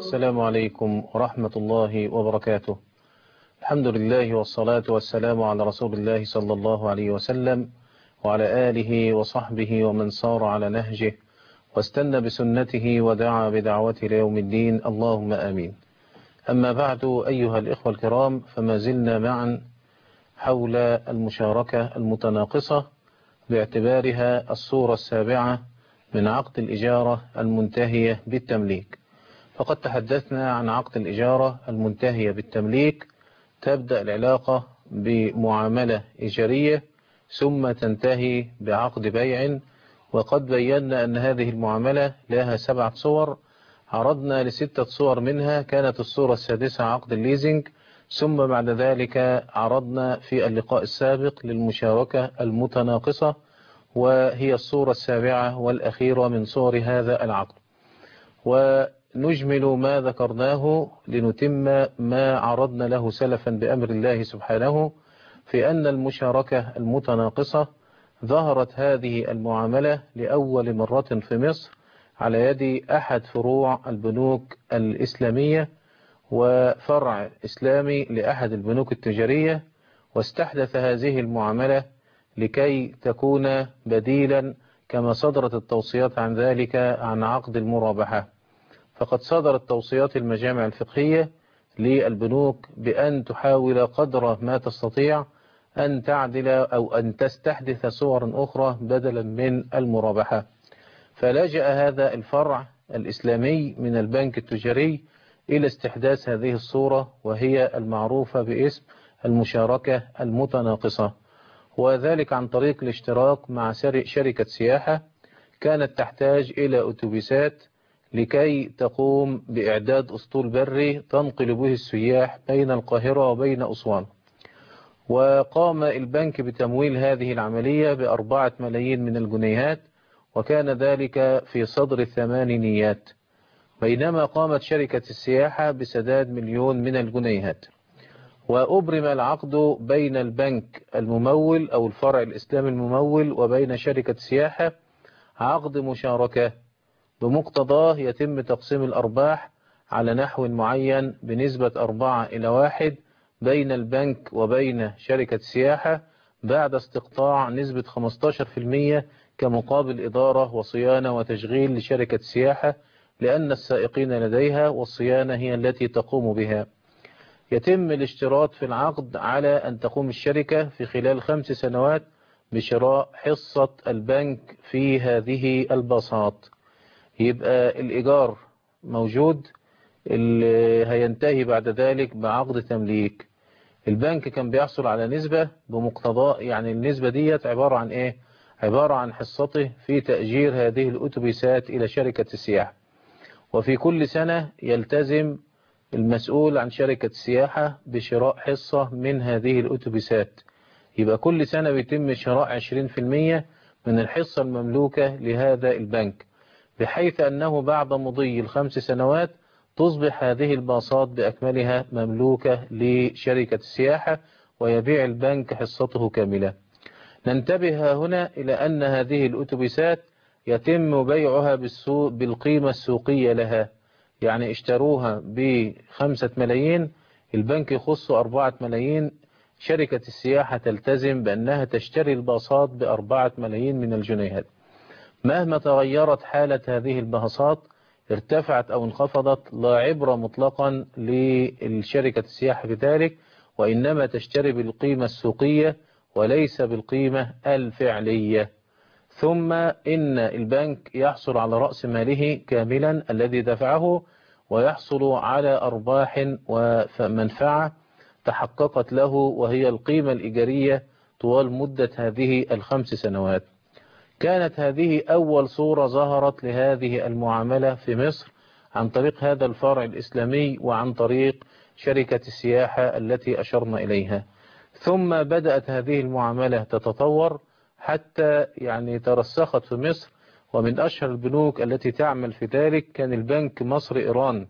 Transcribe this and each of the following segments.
السلام عليكم ورحمة الله وبركاته. الحمد لله والصلاة والسلام على رسول الله صلى الله عليه وسلم وعلى آله وصحبه ومن صار على نهجه واستنى بسنته ودعا بدعوته ليوم الدين، اللهم آمين. أما بعد، أيها الإخوة الكرام، فما زلنا معا حول المشاركة المتناقصة باعتبارها الصورة السابعة من عقد الإجارة المنتهية بالتمليك. فقد تحدثنا عن عقد الإجارة المنتهية بالتمليك. تبدأ العلاقة بمعاملة إيجارية ثم تنتهي بعقد بيع، وقد بينا أن هذه المعاملة لها 7 صور، عرضنا ل6 صور منها. كانت الصورة السادسة عقد الليزنج، ثم بعد ذلك عرضنا في اللقاء السابق للمشاركة المتناقصة، وهي الصورة السابعة والأخيرة من صور هذا العقد. ونجمل ما ذكرناه لنتم ما عرضنا له سلفا بأمر الله سبحانه، في أن المشاركة المتناقصة ظهرت هذه المعاملة لأول مرة في مصر على يد أحد فروع البنوك الإسلامية، وفرع إسلامي لأحد البنوك التجارية، واستحدث هذه المعاملة لكي تكون بديلا كما صدرت التوصيات عن ذلك عن عقد المرابحة. فقد صدرت توصيات المجامع الفقهية للبنوك بأن تحاول قدر ما تستطيع أن تعدل أو أن تستحدث صورا أخرى بدلا من المرابحة. فلجأ هذا الفرع الإسلامي من البنك التجاري إلى استحداث هذه الصورة، وهي المعروفة باسم المشاركة المتناقصة، وذلك عن طريق الاشتراك مع شركة سياحة كانت تحتاج إلى أتوبيسات لكي تقوم بإعداد أسطول بري تنقل به السياح بين القاهرة وبين أسوان. وقام البنك بتمويل هذه العملية ب4 ملايين من الجنيهات، وكان ذلك في صدر الثمانينيات، بينما قامت شركة السياحة بسداد 1,000,000 من الجنيهات. وأبرم العقد بين البنك الممول أو الفرع الإسلامي الممول وبين شركة السياحة عقد مشاركة، بمقتضاه يتم تقسيم الأرباح على نحو معين بنسبة 4:1 بين البنك وبين شركة السياحة، بعد استقطاع نسبة 15% كمقابل إدارة وصيانة وتشغيل لشركة السياحة، لأن السائقين لديها والصيانة هي التي تقوم بها. يتم الاشتراط في العقد على أن تقوم الشركة في خلال 5 سنوات بشراء حصة البنك في هذه الباصات. يبقى الإيجار موجود، اللي هينتهي بعد ذلك بعقد تمليك. البنك كان بيحصل على نسبة بمقتضى، يعني النسبة ديت عبارة عن إيه؟ عبارة عن حصته في تأجير هذه الأتوبيسات إلى شركة السياحة. وفي كل سنة يلتزم المسؤول عن شركة السياحة بشراء حصة من هذه الأتوبيسات. يبقى كل سنة بيتم شراء 20% من الحصة المملوكة لهذا البنك، بحيث أنه بعد مضي ال5 سنوات تصبح هذه الباصات بأكملها مملوكة لشركة السياحة، ويبيع البنك حصته كاملة. ننتبه هنا إلى أن هذه الأتوبيسات يتم بيعها بالقيمة السوقية لها، يعني اشتروها ب5 ملايين، البنك يخص 4 ملايين، شركة السياحة تلتزم بأنها تشتري الباصات ب4 ملايين من الجنيهات. مهما تغيرت حالة هذه الباصات، ارتفعت أو انخفضت، لا عبرة مطلقا للشركة السياحة بذلك، وإنما تشتري بالقيمة السوقية وليس بالقيمة الفعلية. ثم إن البنك يحصل على رأس ماله كاملا الذي دفعه، ويحصل على أرباح ومنفعة تحققت له، وهي القيمة الإيجارية طوال مدة هذه ال5 سنوات. كانت هذه أول صورة ظهرت لهذه المعاملة في مصر عن طريق هذا الفرع الإسلامي وعن طريق شركة السياحة التي أشرنا إليها. ثم بدأت هذه المعاملة تتطور حتى يعني ترسخت في مصر، ومن أشهر البنوك التي تعمل في ذلك كان البنك مصر إيران.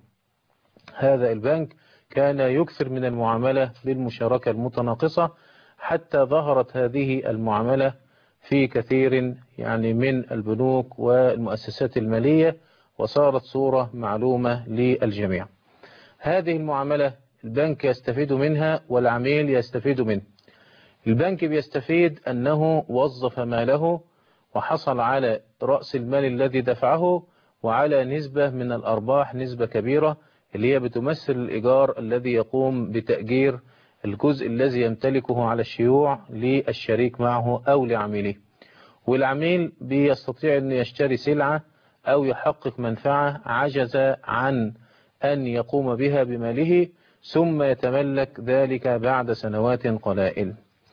هذا البنك كان يكثر من المعاملة بالمشاركة المتناقصة، حتى ظهرت هذه المعاملة في كثير يعني من البنوك والمؤسسات المالية، وصارت صورة معلومة للجميع. هذه المعاملة البنك يستفيد منها والعميل يستفيد منه. البنك بيستفيد أنه وظف ماله وحصل على رأس المال الذي دفعه وعلى نسبة من الأرباح، نسبة كبيرة اللي هي بتمثل الإيجار الذي يقوم بتأجير الجزء الذي يمتلكه على الشيوع للشريك معه أو لعميله. والعميل بيستطيع أن يشتري سلعة أو يحقق منفعة عجز عن أن يقوم بها بماله، ثم يتملك ذلك بعد سنوات قلائل.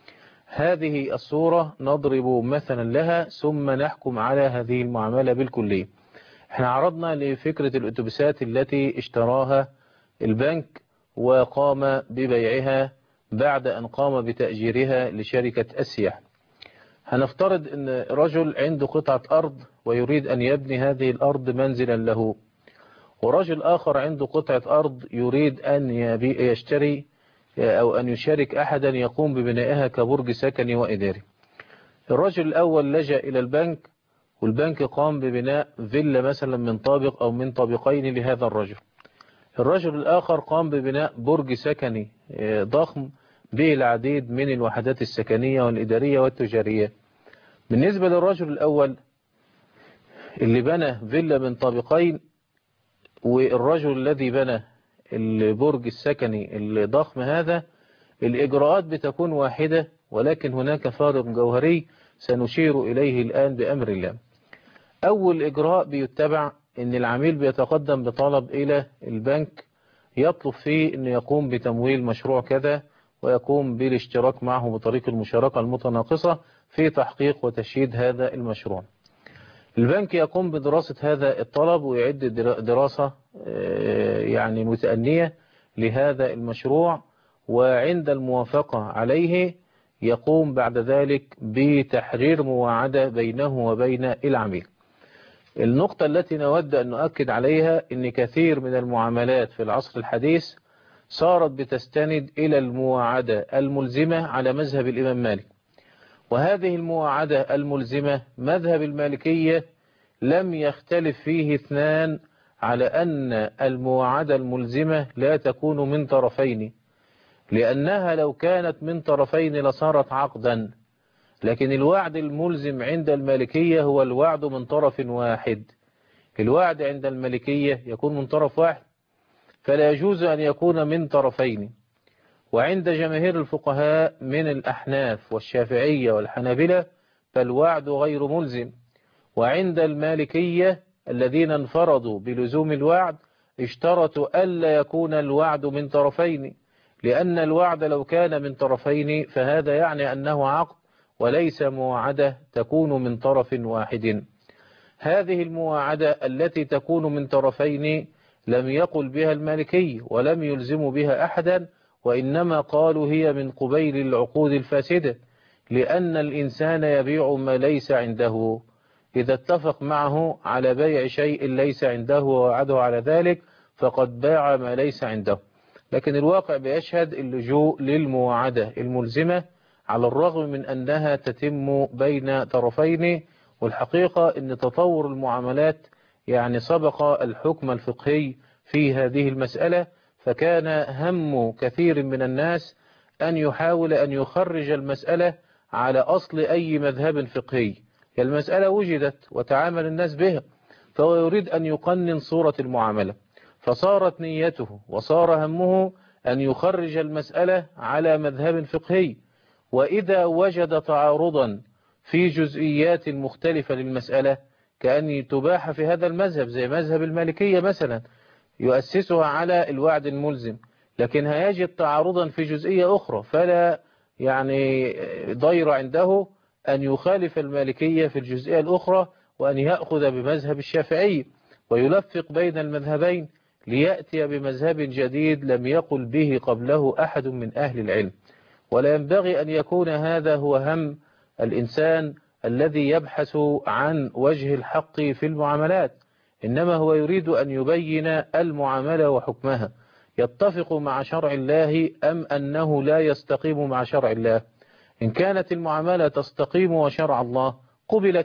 هذه الصورة نضرب مثلا لها ثم نحكم على هذه المعاملة بالكلية. احنا عرضنا لفكرة الأتوبيسات التي اشتراها البنك وقام ببيعها بعد أن قام بتأجيرها لشركة السياحة. هنفترض أن رجل عنده قطعة أرض ويريد أن يبني هذه الأرض منزلا له، ورجل آخر عنده قطعة أرض يريد أن يشتري أو أن يشارك أحدا يقوم ببنائها كبرج سكني وإداري. الرجل الأول لجأ إلى البنك، والبنك قام ببناء فيلا مثلا من طابق أو من طابقين لهذا الرجل. الرجل الآخر قام ببناء برج سكني ضخم به العديد من الوحدات السكنية والإدارية والتجارية. بالنسبة للرجل الأول اللي بنى فيلا من طابقين، والرجل الذي بنى البرج السكني الضخم هذا، الإجراءات بتكون واحدة، ولكن هناك فارق جوهري سنشير إليه الآن بأمر الله. أول إجراء بيتبع أن العميل بيتقدم بطلب إلى البنك يطلب فيه أن يقوم بتمويل مشروع كذا، ويقوم بالاشتراك معه بطريق المشاركة المتناقصة في تحقيق وتشييد هذا المشروع. البنك يقوم بدراسة هذا الطلب ويعد دراسة يعني متأنية لهذا المشروع، وعند الموافقة عليه يقوم بعد ذلك بتحرير مواعدة بينه وبين العميل. النقطة التي نود أن نؤكد عليها أن كثير من المعاملات في العصر الحديث صارت بتستند إلى المواعدة الملزمة على مذهب الإمام مالك، وهذه المواعدة الملزمة مذهب المالكية لم يختلف فيه اثنان على أن المواعدة الملزمة لا تكون من طرفين، لأنها لو كانت من طرفين لصارت عقدا، لكن الوعد الملزم عند المالكية هو الوعد من طرف واحد. الوعد عند المالكية يكون من طرف واحد، فلا يجوز أن يكون من طرفين. وعند جماهير الفقهاء من الأحناف والشافعية والحنابلة فالوعد غير ملزم. وعند المالكية الذين انفرضوا بلزوم الوعد اشترطوا ألا يكون الوعد من طرفين، لأن الوعد لو كان من طرفين فهذا يعني أنه عقد وليس مواعدة تكون من طرف واحد. هذه المواعدة التي تكون من طرفين لم يقل بها المالكي ولم يلزم بها أحدا، وإنما قالوا هي من قبيل العقود الفاسدة، لأن الإنسان يبيع ما ليس عنده. إذا اتفق معه على بيع شيء ليس عنده ووعده على ذلك فقد باع ما ليس عنده. لكن الواقع بيشهد اللجوء للمواعدة الملزمة على الرغم من أنها تتم بين طرفين. والحقيقة أن تطور المعاملات يعني سبق الحكم الفقهي في هذه المسألة، فكان هم كثير من الناس أن يحاول أن يخرج المسألة على أصل أي مذهب فقهي. المسألة وجدت وتعامل الناس بها، فهو يريد أن يقنن صورة المعاملة، فصارت نيته وصار همه أن يخرج المسألة على مذهب فقهي. وإذا وجد تعارضا في جزئيات مختلفة للمسألة كأن تباح في هذا المذهب زي مذهب المالكية مثلا يؤسسها على الوعد الملزم، لكن هيجد تعارضا في جزئية أخرى، فلا يعني ضير عنده أن يخالف المالكية في الجزئية الأخرى وأن يأخذ بمذهب الشافعي ويلفق بين المذهبين ليأتي بمذهب جديد لم يقل به قبله أحد من أهل العلم. ولا ينبغي أن يكون هذا هو هم الإنسان الذي يبحث عن وجه الحق في المعاملات، إنما هو يريد أن يبين المعاملة وحكمها يتفق مع شرع الله أم أنه لا يستقيم مع شرع الله. إن كانت المعاملة تستقيم وشرع الله قبلت،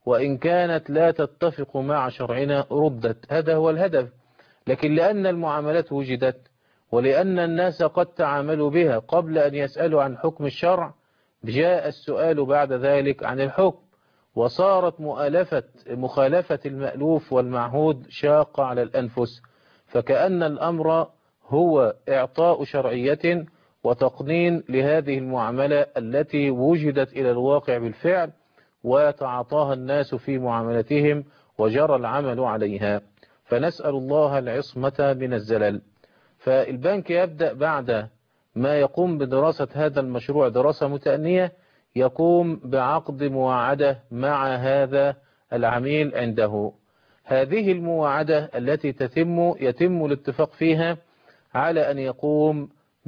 وإن كانت لا تتفق مع شرعنا ردت. هذا هو الهدف. لكن لأن المعاملات وجدت ولأن الناس قد تعاملوا بها قبل أن يسألوا عن حكم الشرع، جاء السؤال بعد ذلك عن الحكم، وصارت مخالفة المألوف والمعهود شاقة على الأنفس. فكأن الأمر هو إعطاء شرعية وتقنين لهذه المعاملة التي وجدت إلى الواقع بالفعل وتعاطاها الناس في معاملتهم وجرى العمل عليها. فنسأل الله العصمة من الزلل. فالبنك يبدأ بعد ما يقوم بدراسة هذا المشروع دراسة متأنية، يقوم بعقد مواعدة مع هذا العميل عنده. هذه المواعدة التي يتم الاتفاق فيها على أن يقوم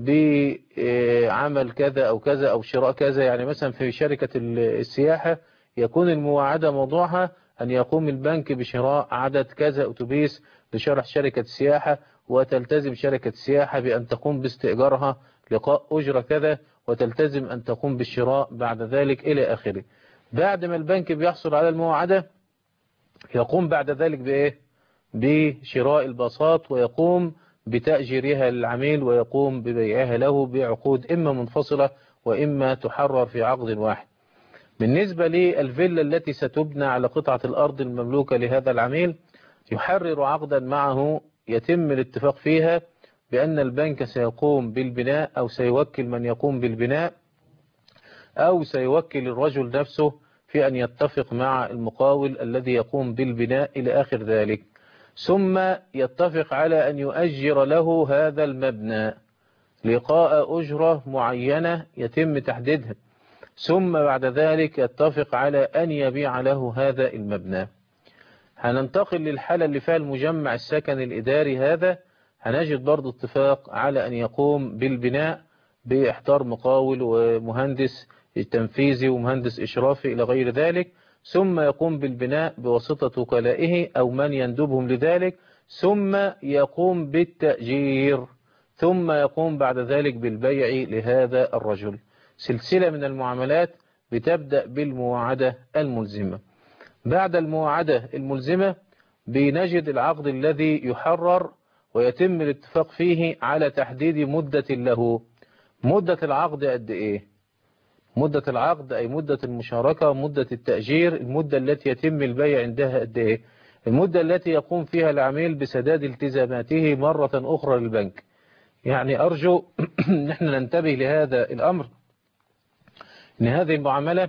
بعمل كذا أو كذا أو شراء كذا. يعني مثلا في شركة السياحة يكون المواعدة موضوعها أن يقوم البنك بشراء عدد كذا أتوبيس لشرح شركة السياحة، وتلتزم شركة السياحة بأن تقوم باستئجارها لقاء أجرة كذا، وتلتزم أن تقوم بالشراء بعد ذلك إلى آخره. بعد ما البنك بيحصل على المواعدة يقوم بعد ذلك بإيه؟ بشراء الباصات، ويقوم بتأجيرها للعميل، ويقوم ببيعها له بعقود إما منفصلة وإما تحرر في عقد واحد. بالنسبة للفيلا التي ستبنى على قطعة الأرض المملوكة لهذا العميل، يحرر عقدا معه يتم الاتفاق فيها بأن البنك سيقوم بالبناء أو سيوكل من يقوم بالبناء، أو سيوكل الرجل نفسه في أن يتفق مع المقاول الذي يقوم بالبناء إلى آخر ذلك. ثم يتفق على أن يؤجر له هذا المبنى لقاء أجرة معينة يتم تحديدها، ثم بعد ذلك يتفق على أن يبيع له هذا المبنى. هننتقل للحالة اللي فيها المجمع السكن الإداري. هذا هنجد برضو اتفاق على أن يقوم بالبناء بإحضار مقاول ومهندس تنفيذي ومهندس إشرافي إلى غير ذلك، ثم يقوم بالبناء بواسطة وكلائه أو من يندبهم لذلك، ثم يقوم بالتأجير، ثم يقوم بعد ذلك بالبيع لهذا الرجل. سلسلة من المعاملات بتبدأ بالمواعدة الملزمة. بعد المواعدة الملزمة بنجد العقد الذي يحرر ويتم الاتفاق فيه على تحديد مدة له. مدة العقد قد إيه؟ مدة العقد أي مدة المشاركة، مدة التأجير، المدة التي يتم البيع عندها قد إيه؟ المدة التي يقوم فيها العميل بسداد التزاماته مرة أخرى للبنك. يعني أرجو نحن ننتبه لهذا الأمر، إن هذه المعاملة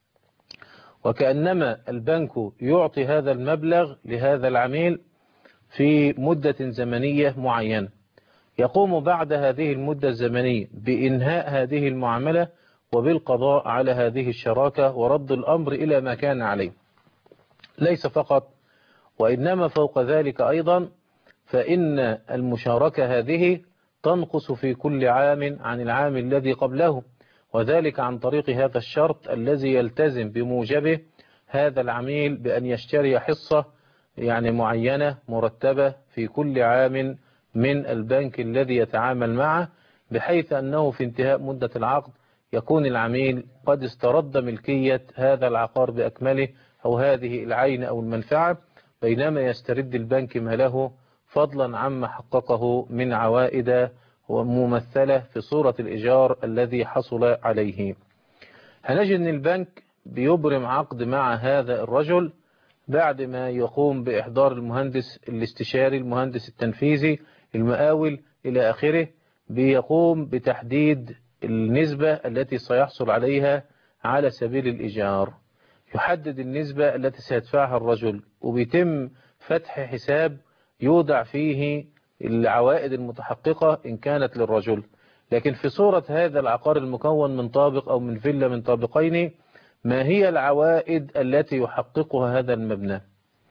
وكأنما البنك يعطي هذا المبلغ لهذا العميل في مدة زمنية معينة، يقوم بعد هذه المدة الزمنية بإنهاء هذه المعاملة وبالقضاء على هذه الشراكة ورد الأمر إلى ما كان عليه. ليس فقط وإنما فوق ذلك أيضا، فإن المشاركة هذه تنقص في كل عام عن العام الذي قبله، وذلك عن طريق هذا الشرط الذي يلتزم بموجبه هذا العميل بأن يشتري حصة يعني معينة مرتبة في كل عام من البنك الذي يتعامل معه، بحيث أنه في انتهاء مدة العقد يكون العميل قد استرد ملكية هذا العقار بأكمله أو هذه العين أو المنفعة، بينما يسترد البنك ماله فضلا عما حققه من عوائد وممثلة في صورة الإيجار الذي حصل عليه. هنجد أن البنك بيبرم عقد مع هذا الرجل بعد ما يقوم بإحضار المهندس الاستشاري، المهندس التنفيذي، المقاول إلى آخره، بيقوم بتحديد النسبة التي سيحصل عليها على سبيل الإيجار. يحدد النسبة التي سيدفعها الرجل، وبيتم فتح حساب يوضع فيه العوائد المتحققة إن كانت للرجل. لكن في صورة هذا العقار المكون من طابق أو من فيلا من طابقين، ما هي العوائد التي يحققها هذا المبنى؟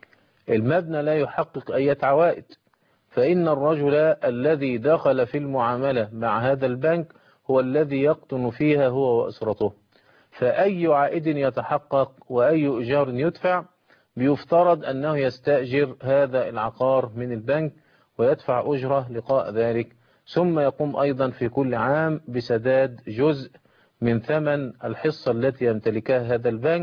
المبنى لا يحقق أي عوائد، فإن الرجل الذي دخل في المعاملة مع هذا البنك هو الذي يقطن فيها هو وأسرته. فأي عائد يتحقق وأي إيجار يدفع بيفترض أنه يستأجر هذا العقار من البنك ويدفع أجرة لقاء ذلك، ثم يقوم أيضا في كل عام بسداد جزء من ثمن الحصة التي يمتلكها هذا البنك،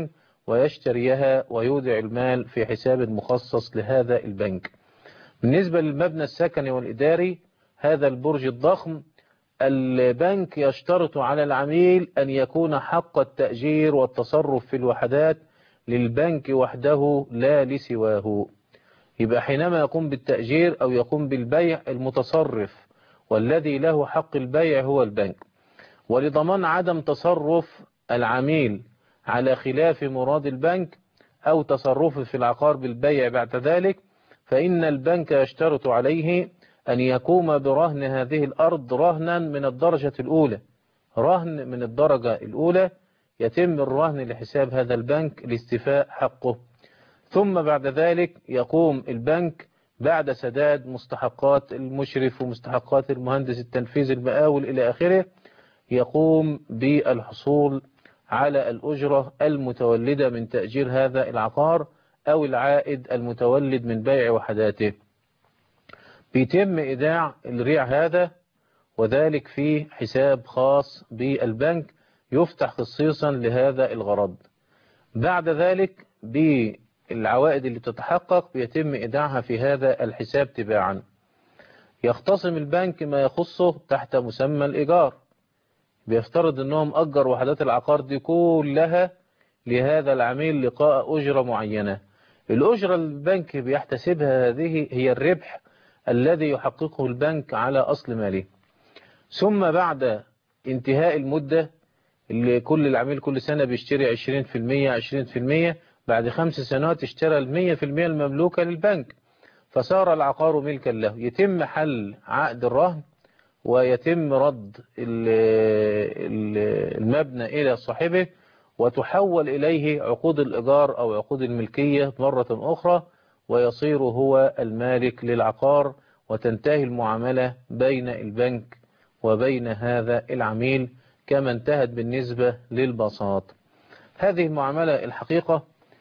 ويشتريها ويودع المال في حساب مخصص لهذا البنك. بالنسبة للمبنى السكني والإداري، هذا البرج الضخم، البنك يشترط على العميل أن يكون حق التأجير والتصرف في الوحدات للبنك وحده لا لسواه. يبقى حينما يقوم بالتأجير أو يقوم بالبيع، المتصرف والذي له حق البيع هو البنك. ولضمان عدم تصرف العميل على خلاف مراد البنك أو تصرفه في العقار بالبيع بعد ذلك، فإن البنك يشترط عليه أن يقوم برهن هذه الأرض رهنا من الدرجة الأولى، رهن من الدرجة الأولى، يتم الرهن لحساب هذا البنك لاستيفاء حقه. ثم بعد ذلك يقوم البنك بعد سداد مستحقات المشرف ومستحقات المهندس التنفيذي المقاول إلى آخره، يقوم بالحصول على الأجرة المتولدة من تأجير هذا العقار أو العائد المتولد من بيع وحداته. بيتم إيداع الريع هذا، وذلك في حساب خاص بالبنك يفتح خصيصا لهذا الغرض. بعد ذلك بالعوائد اللي بتتحقق بيتم إيداعها في هذا الحساب تباعا. يختصم البنك ما يخصه تحت مسمى الإيجار، بيفترض أنهم أجر وحدات العقار دي كلها لهذا العميل لقاء أجرة معينة. الأجرة البنك بيحتسبها هذه هي الربح الذي يحققه البنك على أصل ماله. ثم بعد انتهاء المدة اللي كل العميل كل سنة بيشتري 20%، بعد 5 سنوات اشترى 100% المملوكة للبنك، فصار العقار ملكا له. يتم حل عقد الرهن ويتم رد المبنى إلى صاحبه، وتحول إليه عقود الإيجار أو عقود الملكية مرة أخرى، ويصير هو المالك للعقار، وتنتهي المعاملة بين البنك وبين هذا العميل كما انتهت بالنسبة للبساط. هذه المعاملة الحقيقة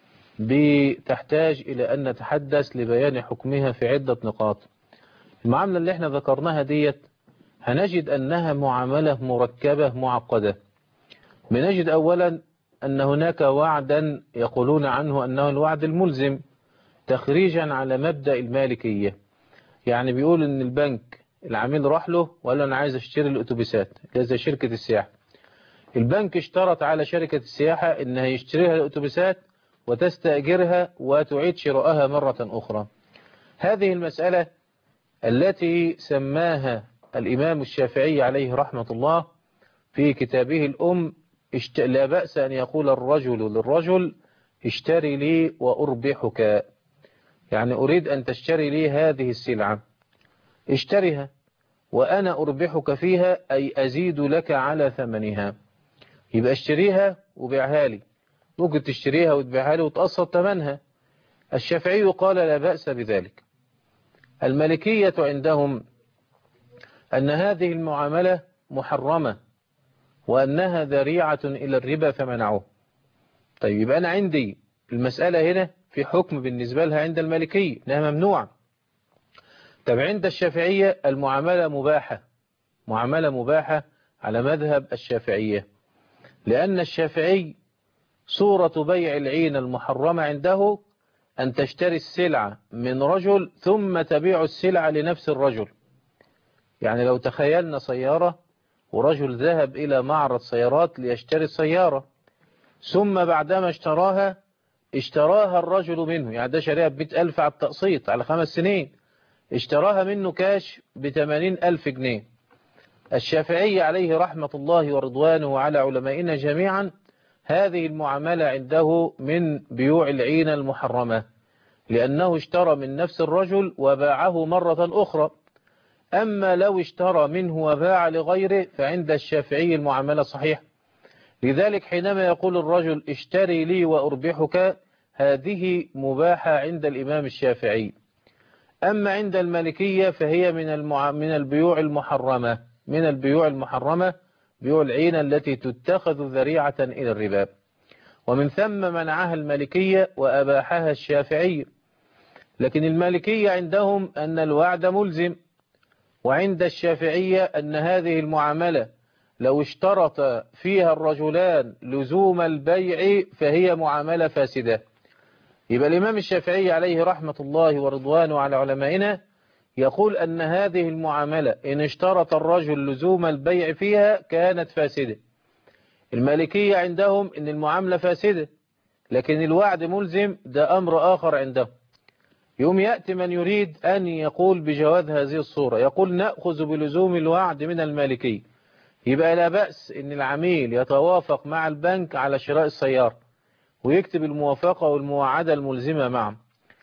بتحتاج إلى أن نتحدث لبيان حكمها في عدة نقاط. المعاملة اللي احنا ذكرناها ديت هنجد أنها معاملة مركبة معقدة. بنجد أولا أن هناك وعدا يقولون عنه أنه الوعد الملزم تخريجا على مبدأ المالكية. يعني بيقول أن البنك العميل راح له وقال له أنا عايز أشتري الأتوبيسات زي شركة السياحة. البنك اشترط على شركة السياحة أنها يشتريها الأتوبيسات وتستأجرها وتعيد شراءها مرة أخرى. هذه المسألة التي سماها الإمام الشافعي عليه رحمة الله في كتابه الأم لا بأس أن يقول الرجل للرجل اشتري لي وأربحك، يعني أريد أن تشتري لي هذه السلعة، اشتريها وأنا أربحك فيها، أي أزيد لك على ثمنها. يبقى اشتريها وبيعها لي، ممكن تشتريها وتبيعها لي وتقسط ثمنها. الشافعي قال لا بأس بذلك. المالكية عندهم أن هذه المعاملة محرمة وأنها ذريعة إلى الربا فمنعوه. طيب يبقى أنا عندي المسألة هنا في حكم بالنسبة لها عند المالكية أنها ممنوعة. طب عند الشافعية المعاملة مباحة، معاملة مباحة على مذهب الشافعية، لأن الشافعي صورة بيع العين المحرمة عنده أن تشتري السلعة من رجل ثم تبيع السلعة لنفس الرجل. يعني لو تخيلنا سيارة ورجل ذهب إلى معرض سيارات ليشتري السيارة، ثم بعدما اشتراها الرجل منه، يعني ده شاريها ب100,000 على التقسيط على 5 سنين، اشتراها منه كاش ب80,000 جنيه. الشافعي عليه رحمة الله ورضوانه وعلى علمائنا جميعا هذه المعاملة عنده من بيوع العين المحرمة، لأنه اشترى من نفس الرجل وباعه مرة أخرى. أما لو اشترى منه وباع لغيره فعند الشافعي المعاملة صحيحة. لذلك حينما يقول الرجل اشتري لي وأربحك، هذه مباحة عند الإمام الشافعي. أما عند المالكية فهي من البيوع المحرمة، من البيوع المحرمة، بيوع العين التي تتخذ ذريعة إلى الربا، ومن ثم منعها المالكية وأباحها الشافعي. لكن المالكية عندهم أن الوعد ملزم، وعند الشافعية أن هذه المعاملة لو اشترط فيها الرجلان لزوم البيع فهي معاملة فاسدة. يبقى الإمام الشافعي عليه رحمة الله ورضوانه على علمائنا يقول أن هذه المعاملة إن اشترط الرجل لزوم البيع فيها كانت فاسدة. المالكية عندهم إن المعاملة فاسدة لكن الوعد ملزم، ده أمر آخر عندهم. يوم يأتي من يريد أن يقول بجواز هذه الصورة يقول نأخذ بلزوم الوعد من المالكية. يبقى لا بأس إن العميل يتوافق مع البنك على شراء السيارة ويكتب الموافقة والمواعدة الملزمة معه،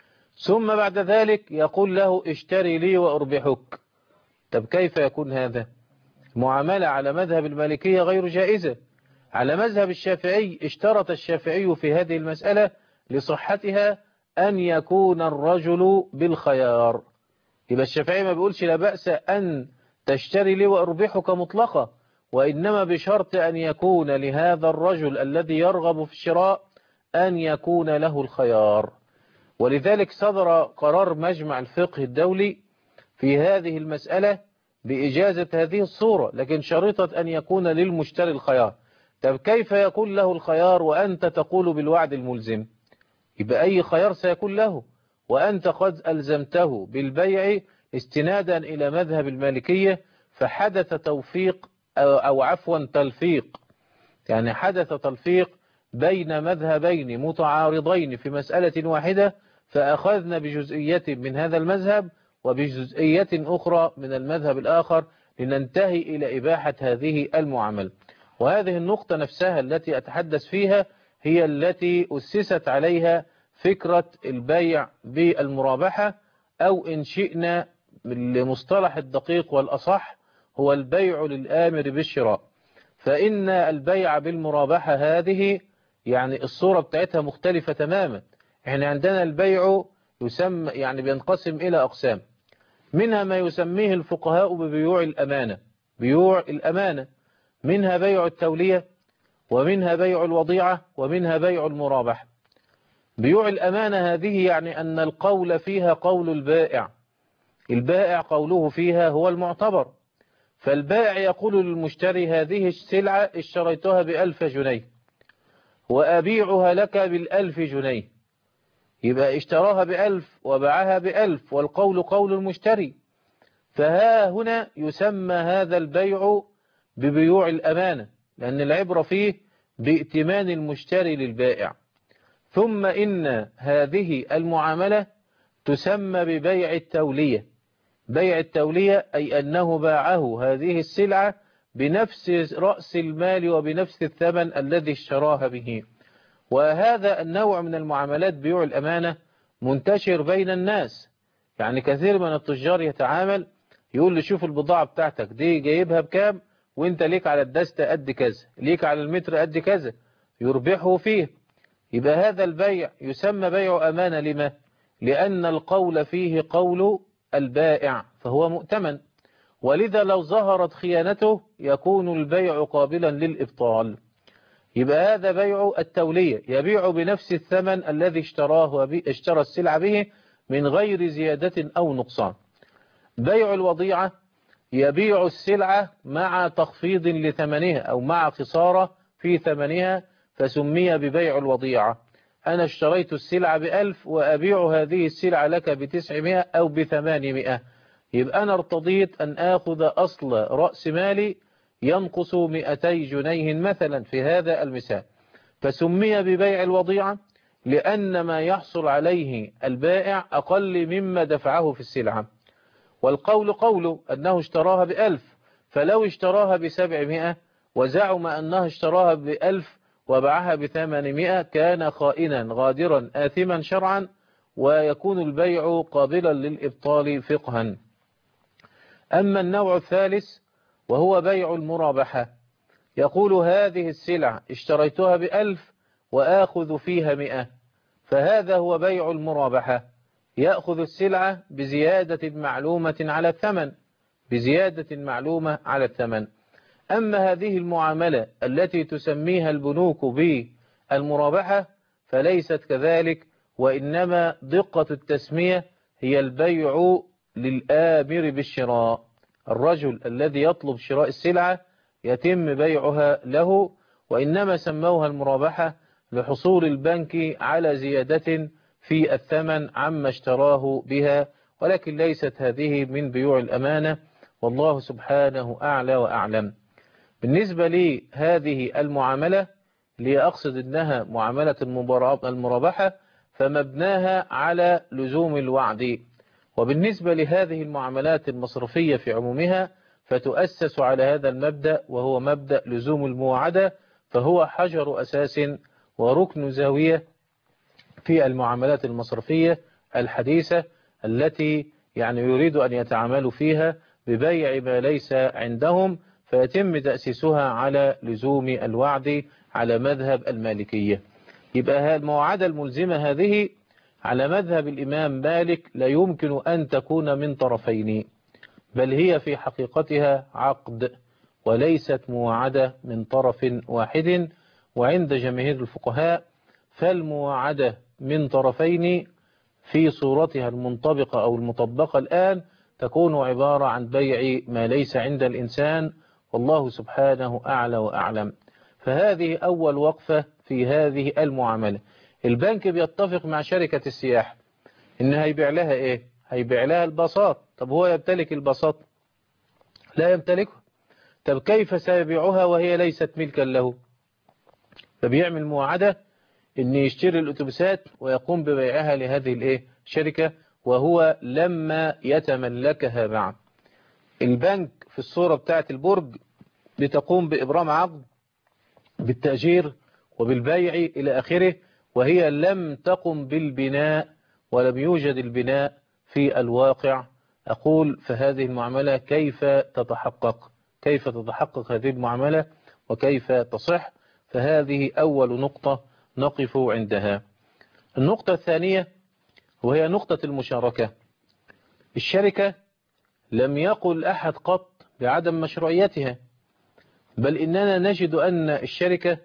ثم بعد ذلك يقول له اشتري لي وأربحك. طب كيف يكون هذا؟ معاملة على مذهب المالكية غير جائزة. على مذهب الشافعي اشترط الشافعي في هذه المسألة لصحتها أن يكون الرجل بالخيار. يبقى الشافعي ما بيقولش لا بأس أن تشتري لي وأربحك مطلقة، وإنما بشرط أن يكون لهذا الرجل الذي يرغب في الشراء أن يكون له الخيار. ولذلك صدر قرار مجمع الفقه الدولي في هذه المسألة بإجازة هذه الصورة، لكن شرطت أن يكون للمشتري الخيار. طب كيف يكون له الخيار وأنت تقول بالوعد الملزم؟ يبقى أي خيار سيكون له وأنت قد ألزمته بالبيع استنادا إلى مذهب المالكية، فحدث توفيق أو عفوا تلفيق، يعني حدث تلفيق بين مذهبين متعارضين في مسألة واحدة، فأخذنا بجزئية من هذا المذهب وبجزئية أخرى من المذهب الآخر لننتهي إلى إباحة هذه المعاملة. وهذه النقطة نفسها التي أتحدث فيها هي التي أسست عليها فكرة البيع بالمرابحة، أو إن شئنا المصطلح الدقيق والأصح هو البيع للآمر بالشراء. فإن البيع بالمرابحة هذه يعني الصورة بتاعتها مختلفة تماما. احنا عندنا البيع يسمى يعني بينقسم إلى أقسام، منها ما يسميه الفقهاء ببيوع الأمانة، بيوع الأمانة، منها بيع التولية ومنها بيع الوضيعة ومنها بيع المرابحة. بيوع الأمانة هذه يعني أن القول فيها قول البائع، البائع قوله فيها هو المعتبر. فالبائع يقول للمشتري هذه السلعة اشتريتها ب1000 جنيه وأبيعها لك ب1000 جنيه، يبقى اشتراها ب1000 وباعها ب1000 والقول قول المشتري. فها هنا يسمى هذا البيع ببيوع الأمانة، لأن العبرة فيه بائتمان المشتري للبائع. ثم إن هذه المعاملة تسمى ببيع التولية. بيع التولية أي أنه باعه هذه السلعة بنفس رأس المال وبنفس الثمن الذي اشتراها به. وهذا النوع من المعاملات بيوع الأمانة منتشر بين الناس، يعني كثير من التجار يتعامل يقول لي شوف البضاعة بتاعتك دي جايبها بكام وانت ليك على الدستة قد كذا، ليك على المتر قد كذا، يربحه فيه. يبقى هذا البيع يسمى بيع أمانة. لما؟ لأن القول فيه قول البائع فهو مؤتمن، ولذا لو ظهرت خيانته يكون البيع قابلا للإبطال. يبقى هذا بيع التولية، يبيع بنفس الثمن الذي اشترى السلعة به من غير زيادة أو نقصان. بيع الوضيعة يبيع السلعة مع تخفيض لثمنها أو مع خسارة في ثمنها، فسمي ببيع الوضيعة. أنا اشتريت السلعة ب1000 وأبيع هذه السلعة لك ب900 أو ب800، يبقى أنا ارتضيت أن آخذ أصل رأس مالي ينقص 200 جنيه مثلا في هذا المثال، فسمي ببيع الوضيعة لأن ما يحصل عليه البائع أقل مما دفعه في السلعة. والقول قوله أنه اشتراها ب1000، فلو اشتراها ب700 وزعم أنه اشتراها ب1000 وباعها ب800 كان خائنا غادرا آثما شرعا، ويكون البيع قابلا للإبطال فقها. أما النوع الثالث وهو بيع المرابحة، يقول هذه السلع اشتريتها ب1000 وآخذ فيها 100، فهذا هو بيع المرابحة، يأخذ السلعة بزيادة معلومة على الثمن، بزيادة معلومة على الثمن. أما هذه المعاملة التي تسميها البنوك بالمرابحة فليست كذلك، وإنما دقة التسمية هي البيع للآمر بالشراء. الرجل الذي يطلب شراء السلعة يتم بيعها له، وإنما سموها المرابحة لحصول البنك على زيادة في الثمن عما اشتراه بها، ولكن ليست هذه من بيوع الأمانة، والله سبحانه أعلى وأعلم. بالنسبة لي هذه المعاملة اللي أقصد أنها معاملة المرابحة فمبناها على لزوم الوعد، وبالنسبة لهذه المعاملات المصرفية في عمومها فتؤسس على هذا المبدأ، وهو مبدأ لزوم المواعدة، فهو حجر أساس وركن زاوية في المعاملات المصرفية الحديثة التي يريد أن يتعاملوا فيها ببيع ما ليس عندهم، فيتم تأسيسها على لزوم الوعد على مذهب المالكية. يبقى المواعدة الملزمة هذه على مذهب الإمام مالك لا يمكن أن تكون من طرفين، بل هي في حقيقتها عقد وليست مواعدة من طرف واحد. وعند جماهير الفقهاء فالمواعدة من طرفين في صورتها المنطبقة أو المطبقة الآن تكون عبارة عن بيع ما ليس عند الإنسان، والله سبحانه أعلى وأعلم. فهذه أول وقفة في هذه المعاملة. البنك بيتفق مع شركة السياحة إن هيبيع لها إيه؟ هيبيع لها الباصات. طب هو يمتلك الباصات؟ لا يمتلكها. طب كيف سيبيعها وهي ليست ملكا له؟ فبيعمل موعدة إن يشتري الأتوبيسات ويقوم ببيعها لهذه الشركة وهو لما يتملكها بعد. البنك في الصورة بتاعت البرج بتقوم بإبرام عقد بالتأجير وبالبيع إلى آخره، وهي لم تقم بالبناء ولم يوجد البناء في الواقع. أقول فهذه المعاملة كيف تتحقق؟ كيف تتحقق هذه المعاملة وكيف تصح؟ فهذه أول نقطة نقف عندها. النقطة الثانية وهي نقطة المشاركة. الشركة لم يقل أحد قط بعدم مشروعيتها، بل إننا نجد أن الشركة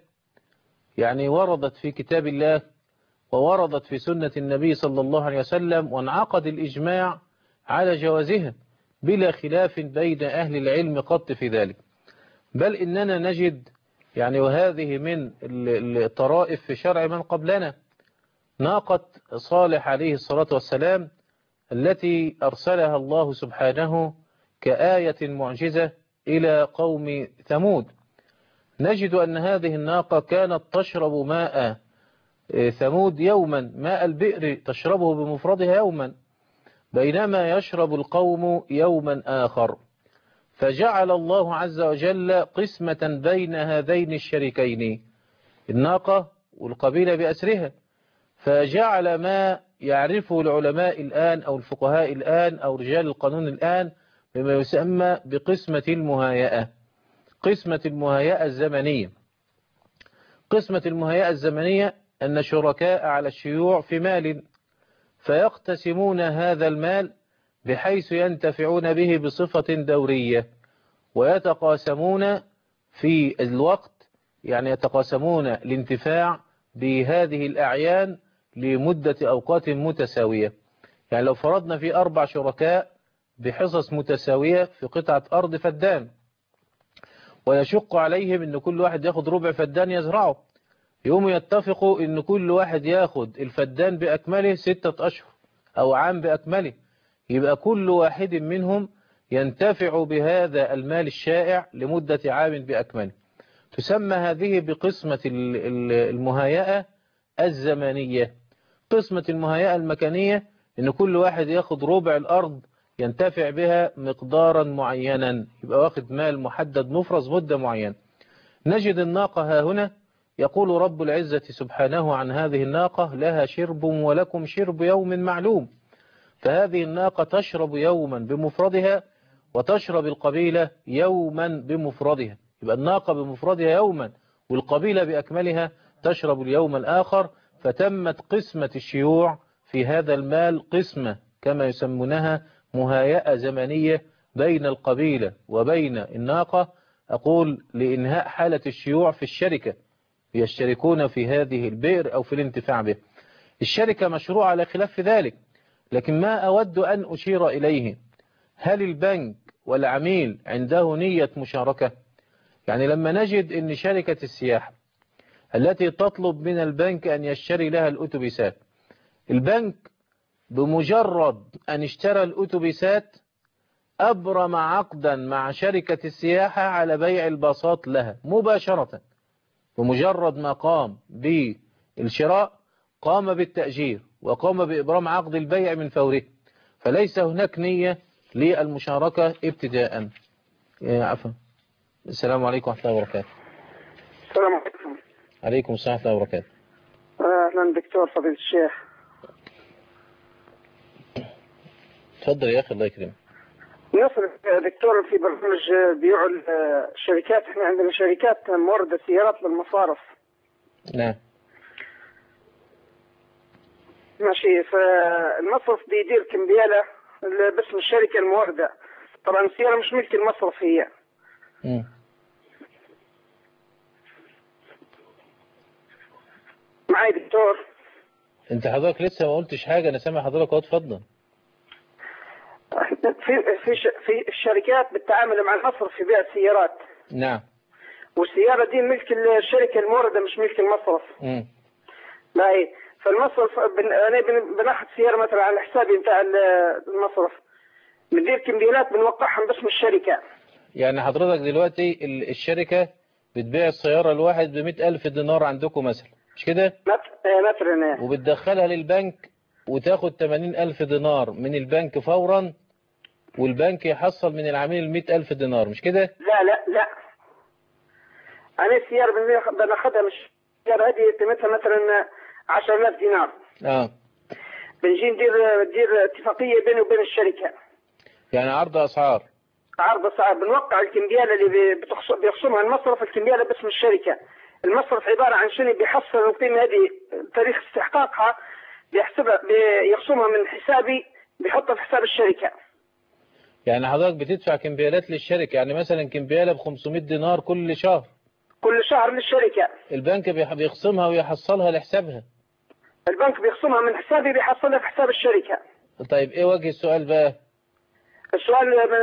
وردت في كتاب الله ووردت في سنة النبي صلى الله عليه وسلم، وانعقد الإجماع على جوازها بلا خلاف بين أهل العلم قط في ذلك. بل إننا نجد وهذه من الطرائف في شرع من قبلنا، ناقة صالح عليه الصلاة والسلام التي أرسلها الله سبحانه كآية معجزة إلى قوم ثمود. نجد أن هذه الناقة كانت تشرب ماء ثمود يوما، ماء البئر تشربه بمفردها يوما، بينما يشرب القوم يوما آخر. فجعل الله عز وجل قسمة بين هذين الشريكين، الناقة والقبيلة بأسرها، فجعل ما يعرفه العلماء الآن أو الفقهاء الآن أو رجال القانون الآن بما يسمى بقسمة المهايئة. قسمة المهايئة الزمنية. قسمة المهايئة الزمنية أن شركاء على الشيوع في مال، فيقتسمون هذا المال بحيث ينتفعون به بصفة دورية، ويتقاسمون في الوقت، يتقاسمون الانتفاع بهذه الأعيان لمدة أوقات متساوية. لو فرضنا في 4 شركاء بحصص متساوية في قطعة أرض فدان، ويشق عليهم أن كل واحد ياخد ربع فدان يزرعه، يوم يتفقوا أن كل واحد ياخد الفدان بأكمله 6 أشهر أو عام بأكمله، يبقى كل واحد منهم ينتفع بهذا المال الشائع لمدة عام بأكمله. تسمى هذه بقسمة المهايئة الزمنية. قسمة المهايئة المكانية أن كل واحد ياخد ربع الأرض ينتفع بها مقدارا معينا، يبقى واخد مال محدد مفرز مدة معينة. نجد الناقة ها هنا يقول رب العزة سبحانه عن هذه الناقة: لها شرب ولكم شرب يوم معلوم. فهذه الناقة تشرب يوما بمفردها وتشرب القبيلة يوما بمفردها، يبقى الناقة بمفردها يوما والقبيلة بأكملها تشرب اليوم الآخر. فتمت قسمة الشيوع في هذا المال قسمة كما يسمونها مهايئة زمنية بين القبيلة وبين الناقة، أقول لإنهاء حالة الشيوع في الشركة، يشتركون في هذه البئر أو في الانتفاع به. الشركة مشروع على خلاف في ذلك، لكن ما أود أن أشير إليه: هل البنك والعميل عنده نية مشاركة؟ يعني لما نجد ان شركة السياحة التي تطلب من البنك ان يشتري لها الاتوبيسات، البنك بمجرد ان اشترى الاتوبيسات ابرم عقدا مع شركة السياحة على بيع الباصات لها مباشرة، بمجرد ما قام بالشراء قام بالتأجير وقام بإبرام عقد البيع من فوره، فليس هناك نية للمشاركة ابتداء. عفوا. السلام عليكم ورحمة الله وبركاته. السلام عليكم. عليكم السلام ورحمة الله وبركاته. أهلا دكتور فضيلة الشيخ. تفضل يا أخي الله يكرمك. نصر دكتور في برنامج بيوع الشركات، احنا عندنا شركات موردة سيارات للمصارف. نعم. ماشي، فالمصرف بيدير كمبيالة باسم الشركة الموردة، طبعا السيارة مش ملك المصرف هي. معي دكتور؟ انت حضرتك لسه ما قلتش حاجة، انا سامع حضرتك اهو، اتفضل. في الشركات بالتعامل مع المصرف في بيع السيارات. نعم. والسيارة دي ملك الشركة الموردة مش ملك المصرف. ما هي فالمصرف انا بناخذ سيارة مثلا على حسابي بتاع المصرف، بندير كمبيالات بنوقعهم باسم الشركة. يعني حضرتك دلوقتي الشركة بتبيع السيارة الواحد ب100,000 دينار عندكم مثلا، مش كده؟ مثلا. وبتدخلها للبنك وتاخد 80,000 دينار من البنك فورا، والبنك يحصل من العميل 100,000 دينار، مش كده؟ لا أنا السيارة بناخدها، مش السيارة هذه قيمتها مثلا 10,000 دينار. بنجي ندير اتفاقية بيني وبين الشركة، يعني عرض أسعار. بنوقع الكمبيالة اللي بيخصمها المصرف، الكمبيالة باسم الشركة. المصرف عبارة عن شنو؟ بيحصل القيمة هذه تاريخ استحقاقها، بيحسبها بيخصمها من حسابي، بيحطها في حساب الشركة. يعني حضرتك بتدفع كمبيالات للشركة، يعني مثلا كمبيالة ب500 دينار كل شهر للشركة، البنك بيخصمها ويحصلها لحسابها. البنك بيخصمها من حسابي بيحصلها في حساب الشركة. طيب ايه وجه السؤال بقى؟ السؤال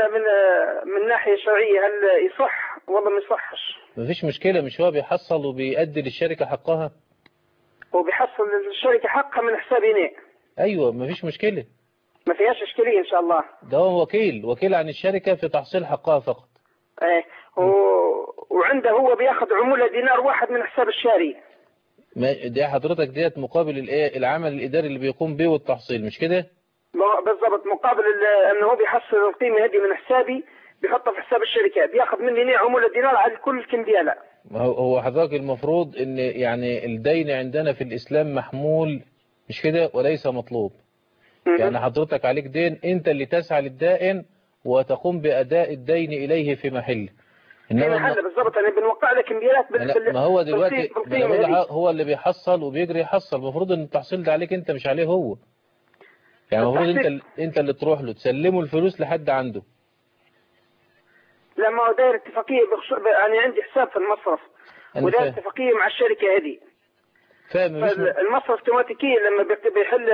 من ناحية شرعية، هل يصح ولا ما يصحش؟ مفيش مشكلة، مش هو بيحصل وبيأدي للشركة حقها؟ وبيحصل للشركة حقها من حسابي. ايوه مفيش مشكلة، ما فيهاش اشكالية ان شاء الله. ده هو وكيل عن الشركة في تحصيل حقها فقط. ايه وعنده هو بياخد عمولة دينار واحد من حساب الشاري. دي حضرتك ديت مقابل الايه العمل الاداري اللي بيقوم به والتحصيل، مش كده؟ بالضبط، مقابل انه هو بيحصل القيمة هذه من حسابي، بيحطها في حساب الشركة، بياخد مني عمولة دينار على كل كمبيالة. هو حضرتك المفروض ان يعني الدين عندنا في الاسلام محمول، مش كده، وليس مطلوب. يعني حضرتك عليك دين، انت اللي تسعى للدائن وتقوم باداء الدين اليه في محله. انما محله بالضبط، انا بنوقع لك كمبيالات ما هو دلوقتي هو اللي بيحصل وبيجري يحصل، المفروض ان التحصيل ده عليك انت مش عليه هو. يعني المفروض انت اللي تروح له تسلمه الفلوس لحد عنده. لما هو داير اتفاقيه انا عندي حساب في المصرف وداير اتفاقيه مع الشركه هذه. فاهم. المصرف اوتوماتيكيا لما بيحل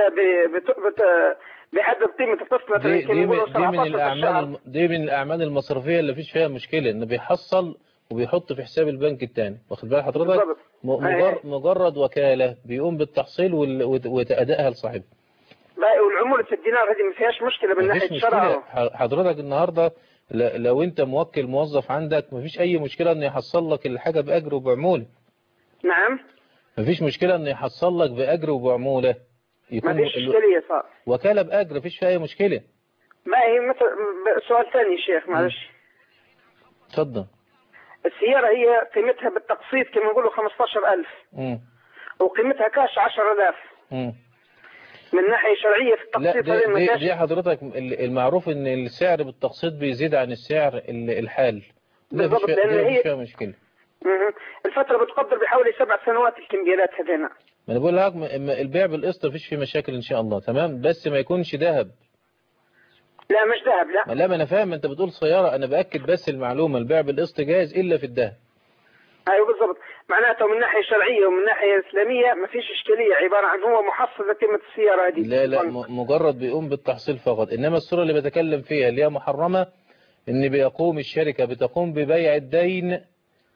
بيحدد قيمه القسط مثلا دي من الاعمال المصرفيه اللي فيش فيها مشكله، انه بيحصل وبيحط في حساب البنك الثاني، واخد بال حضرتك؟ مجرد وكاله بيقوم بالتحصيل وادائها لصاحبه. والعمولة الدينار هذه ما فيهاش مشكله من ناحيه الشرع. حضرتك النهارده لو انت موكل موظف عندك مفيش اي مشكله انه يحصل لك الحاجه باجر وبعموله. نعم. مفيش مشكله انه يحصل لك باجر وبعموله، يكون ما فيش اشكاليه صار. وكاله باجر مفيش فيها اي مشكله. ما هي مثل سؤال ثاني شيخ معلش. اتفضل. السياره هي قيمتها بالتقسيط كما نقولوا 15,000 وقيمتها كاش 10,000. من ناحية شرعية في التقسيط. لا دي حضرتك المعروف ان السعر بالتقسيط بيزيد عن السعر الحال. بالضبط، لأن هي فيها مشكلة. الفترة بتقدر بحوالي 7 سنوات الكمبيالات هذينا. ما انا بقول لك البيع بالقسط مفيش فيه مشاكل ان شاء الله، تمام، بس ما يكونش ذهب. لا مش ذهب، لا ما انا فاهم انت بتقول سيارة، انا باكد بس المعلومة، البيع بالقسط جائز الا في الذهب. ايوه بالضبط، معناته من ناحية شرعية ومن ناحية إسلامية ما فيش إشكالية، عبارة عن هو محصل لقيمة السيارة هذه. لا مجرد بيقوم بالتحصيل فقط، انما الصورة اللي بتكلم فيها اللي هي محرمة، ان بتقوم الشركة بتقوم ببيع الدين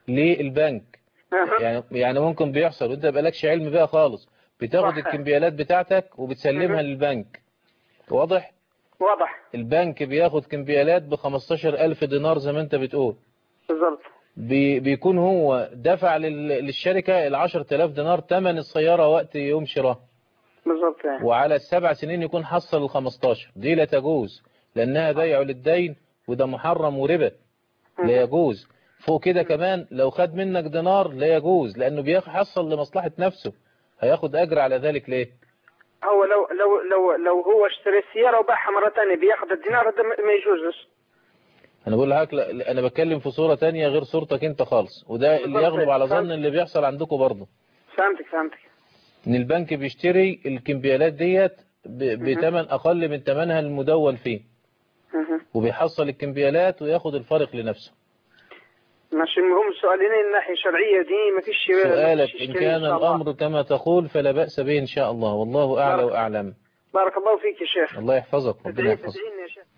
للبنك. يعني ممكن بيحصل وانت بقالكش علم بيها خالص، بتاخد الكمبيالات بتاعتك وبتسلمها للبنك. واضح؟ واضح. البنك بياخد كمبيالات ب15,000 دينار زي ما انت بتقول. بالظبط. بيكون هو دفع للشركة 10,000 دينار تمن السيارة وقت يوم شراء. بالظبط يعني. وعلى ال7 سنين يكون حصل ال15. دي لا تجوز لأنها بيع للدين، وده محرم وربا لا يجوز. فوق كده كمان لو خد منك دينار لا يجوز، لأنه بيحصل لمصلحة نفسه، هياخد أجر على ذلك. ليه؟ هو لو هو اشترى السيارة وباعها مرة ثانية بياخد الدينار، هذا ما يجوزش. أنا بقول لك لا، أنا بتكلم في صورة تانية غير صورتك أنت خالص، وده اللي يغلب على ظن اللي بيحصل عندكم برضه. فهمتك. إن البنك بيشتري الكمبيالات ديت بتمن أقل من تمنها المدون فيه، وبيحصل الكمبيالات وياخد الفرق لنفسه. ماشي. هم سؤالين الناحية الشرعية دي ما فيش. سؤالك إن كان الأمر كما تقول فلا بأس به إن شاء الله، والله أعلى وأعلم. بارك الله فيك يا شيخ. الله يحفظك، ربنا يحفظك. يا شيخ.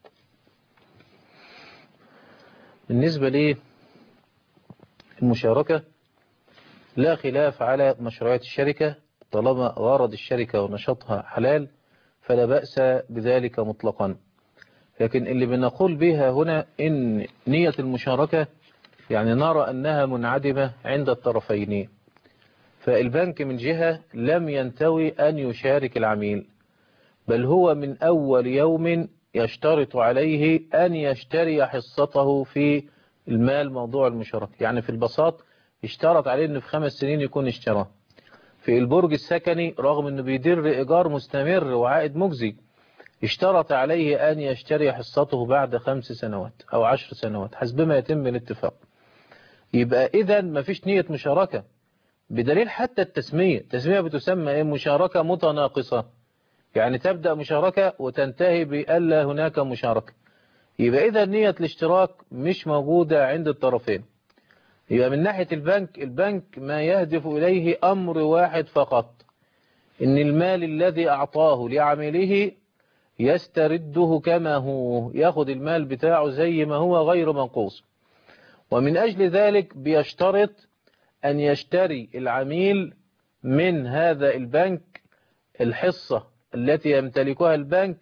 بالنسبة للمشاركة لا خلاف على مشروعية الشركة، طالما غرض الشركة ونشاطها حلال فلا بأس بذلك مطلقا. لكن اللي بنقول بها هنا إن نية المشاركة يعني نرى أنها منعدمة عند الطرفين. فالبنك من جهة لم ينتوي أن يشارك العميل، بل هو من أول يوم يشترط عليه أن يشتري حصته في المال موضوع المشاركة. يعني في البساط اشترط عليه أنه في 5 سنين يكون اشتراه. في البرج السكني رغم أنه بيدر إيجار مستمر وعائد مجزي، اشترط عليه أن يشتري حصته بعد 5 سنوات أو 10 سنوات حسب ما يتم الاتفاق. يبقى إذا ما فيش نية مشاركة، بدليل حتى التسمية بتسمى مشاركة متناقصة، يعني تبدأ مشاركة وتنتهي بألا هناك مشاركة. يبقى إذا نية الاشتراك مش موجودة عند الطرفين. يبقى من ناحية البنك ما يهدف إليه أمر واحد فقط، إن المال الذي أعطاه لعميله يسترده كما هو، ياخد المال بتاعه زي ما هو غير منقوص. ومن أجل ذلك بيشترط أن يشتري العميل من هذا البنك الحصة التي يمتلكها البنك